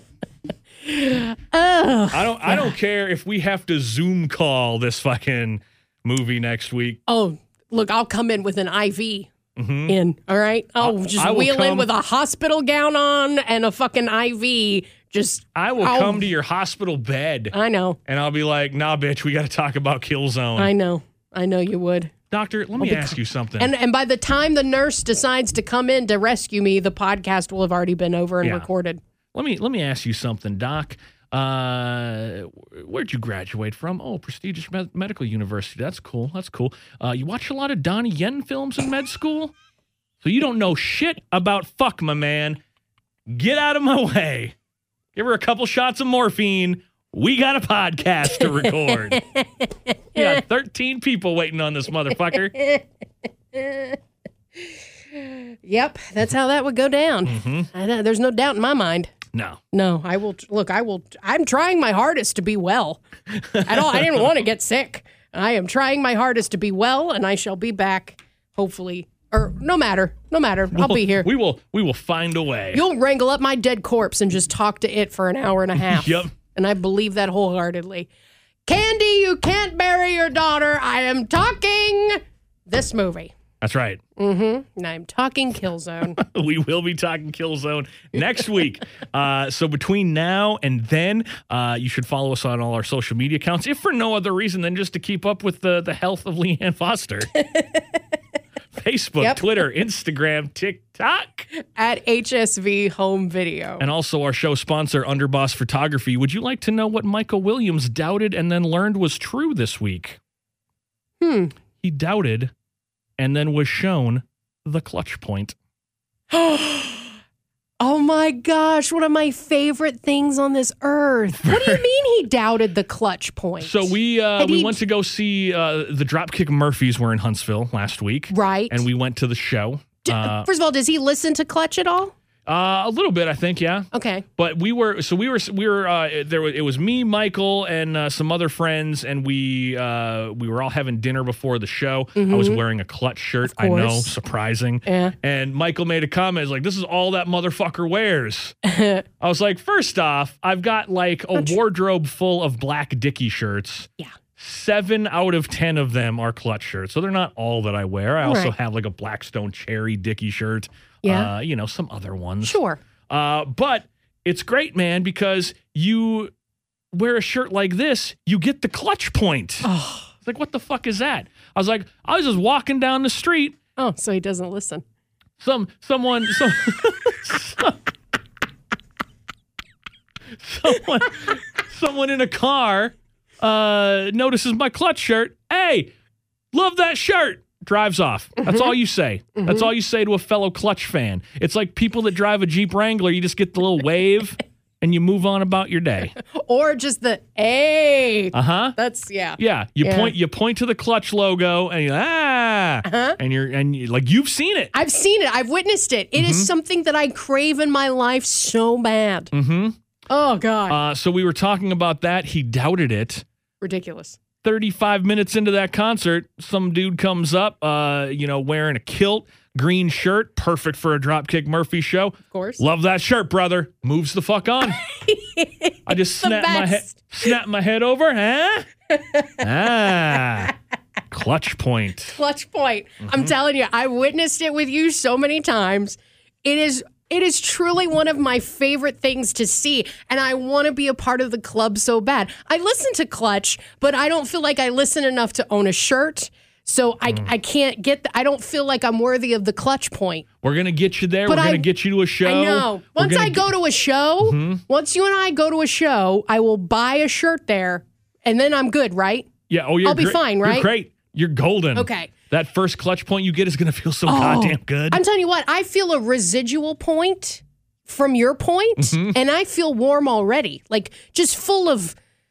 I don't care if we have to Zoom call this fucking movie next week. Oh, look, I'll come in with an IV in, all right? I'll just I will wheel in come- with a hospital gown on and a fucking IV. I will come to your hospital bed I know. and I'll be like, nah, bitch, we got to talk about Killzone. I know. I know you would. Doctor, let me ask you something. And by the time the nurse decides to come in to rescue me, the podcast will have already been over and Yeah. recorded. Let me ask you something, Doc. Where'd you graduate from? Oh, prestigious medical university. That's cool. That's cool. You watch a lot of Donnie Yen films in med school? So you don't know shit about fuck, my man. Get out of my way. Give her a couple shots of morphine. We got a podcast to record. We got 13 people waiting on this motherfucker. Yep, that's how that would go down. There's no doubt in my mind. No. No, I will. Look, I'm trying my hardest to be well. I didn't want to get sick. I am trying my hardest to be well, and I shall be back, hopefully. Or no matter. I'll be here. We will find a way. You'll wrangle up my dead corpse and just talk to it for an hour and a half. Yep. And I believe that wholeheartedly. Candy, you can't bury your daughter. I am talking this movie. That's right. And I'm talking Killzone. We will be talking Killzone next week. So between now and then, you should follow us on all our social media accounts, if for no other reason than just to keep up with the health of Leanne Foster. Facebook, Yep. Twitter, Instagram, TikTok. At HSV Home Video. And also our show sponsor, Underboss Photography. Would you like to know what Michael Williams doubted and then learned was true this week? He doubted and then was shown the clutch point. Oh my gosh, one of my favorite things on this earth. What do you mean he doubted the clutch point? So we he- went to go see the Dropkick Murphys were in Huntsville last week. Right. And we went to the show. First of all, does he listen to Clutch at all? A little bit, I think, yeah. Okay. But it was me, Michael, and some other friends, and we were all having dinner before the show. I was wearing a Clutch shirt. I know, course. surprising. Yeah. And Michael made a comment, he's like, this is all that motherfucker wears. I was like, first off, I've got like a wardrobe full of black Dickie shirts. Yeah. 7 out of 10 of them are Clutch shirts. So they're not all that I wear. I also Right. have like a Blackstone Cherry Dickie shirt. Yeah. Some other ones. Sure. But it's great, man, because you wear a shirt like this, you get the clutch point. Oh. It's like, what the fuck is that? I was just walking down the street. Oh, so he doesn't listen. Someone in a car notices my clutch shirt. Hey, love that shirt. Drives off. That's all you say. That's all you say to a fellow Clutch fan. It's like people that drive a Jeep Wrangler. You just get the little wave. and you move on about your day. Or just the hey. Uh-huh. That's yeah. Yeah, you point to the Clutch logo and and you like you've seen it. I've seen it. I've witnessed it. It is something that I crave in my life so bad. Mm-hmm. Oh God. So we were talking about that. He doubted it. Ridiculous. 35 minutes into that concert, some dude comes up, wearing a kilt, green shirt, perfect for a Dropkick Murphy show. Of course. Love that shirt, brother. Moves the fuck on. I just snap my head over, huh? Clutch point. Clutch point. I'm telling you, I witnessed it with you so many times. It is truly one of my favorite things to see, and I want to be a part of the club so bad. I listen to Clutch, but I don't feel like I listen enough to own a shirt, so I can't get. I don't feel like I'm worthy of the Clutch point. We're gonna get you there. We're gonna get you to a show. I know. Once I go to a show, once you and I go to a show, I will buy a shirt there, and then I'm good, right? Yeah. Oh, I'll be fine, right? You're great. You're golden. Okay. That first Clutch point you get is going to feel so goddamn good. I'm telling you what, I feel a residual point from your point, and I feel warm already. Like just full of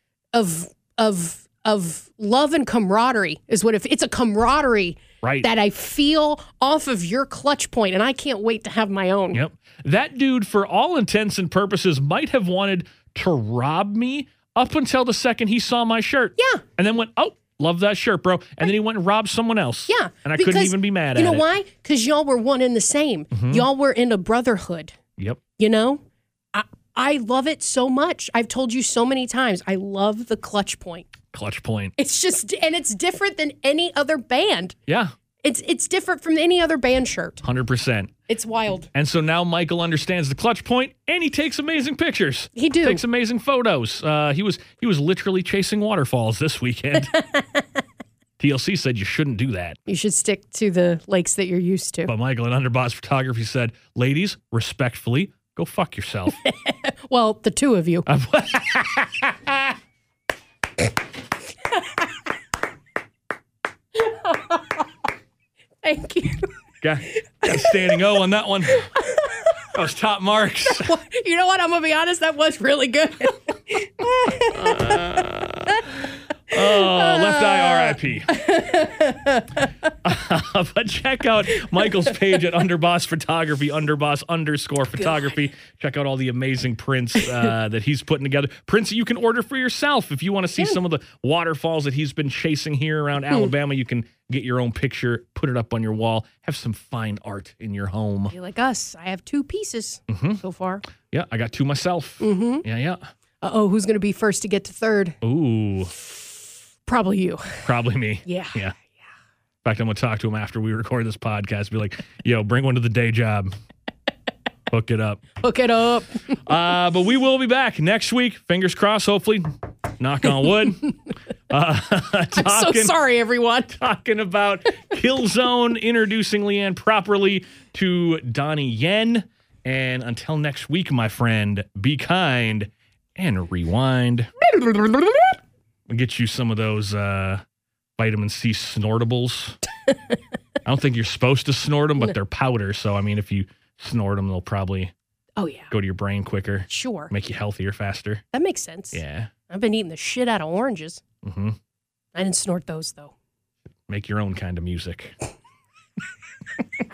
love and camaraderie is what it's a camaraderie that I feel off of your Clutch point, and I can't wait to have my own. Yep. That dude, for all intents and purposes, might have wanted to rob me up until the second he saw my shirt. Yeah. And then went, oh, love that shirt, bro. And then he went and robbed someone else. Yeah. And I couldn't even be mad at it. You know why? Because y'all were one and the same. Y'all were in a brotherhood. Yep. You know? I love it so much. I've told you so many times. I love the Clutch point. Clutch point. It's just, and it's different than any other band. Yeah. It's different from any other band shirt. 100%. It's wild. And so now Michael understands the Clutch point, and he takes amazing pictures. He do. Takes amazing photos. He was literally chasing waterfalls this weekend. TLC said you shouldn't do that. You should stick to the lakes that you're used to. But Michael at Underboss Photography said, ladies, respectfully, go fuck yourself. Well, the two of you. Thank you. Got a standing O on that one. That was top marks. You know what? I'm going to be honest. That was really good. Left eye RIP. But check out Michael's page at Underboss Photography, Underboss_photography. Check out all the amazing prints that he's putting together. Prints that you can order for yourself. If you want to see some of the waterfalls that he's been chasing here around Alabama, you can get your own picture, put it up on your wall, have some fine art in your home. You're like us. I have 2 pieces so far. Yeah, I got 2 myself. Yeah. Uh-oh, who's going to be first to get to third? Ooh. Probably you. Probably me. Yeah. In fact, I'm going to talk to him after we record this podcast. Be like, yo, bring one to the day job. Hook it up. Hook it up. But we will be back next week. Fingers crossed, hopefully. Knock on wood. I'm so sorry, everyone. Talking about Killzone, introducing Leanne properly to Donnie Yen. And until next week, my friend, be kind and rewind. We'll get you some of those vitamin C snortables. I don't think you're supposed to snort them, but they're powder. So, I mean, if you snort them, they'll probably go to your brain quicker. Sure. Make you healthier faster. That makes sense. Yeah. I've been eating the shit out of oranges. Mm-hmm. I didn't snort those, though. Make your own kind of music.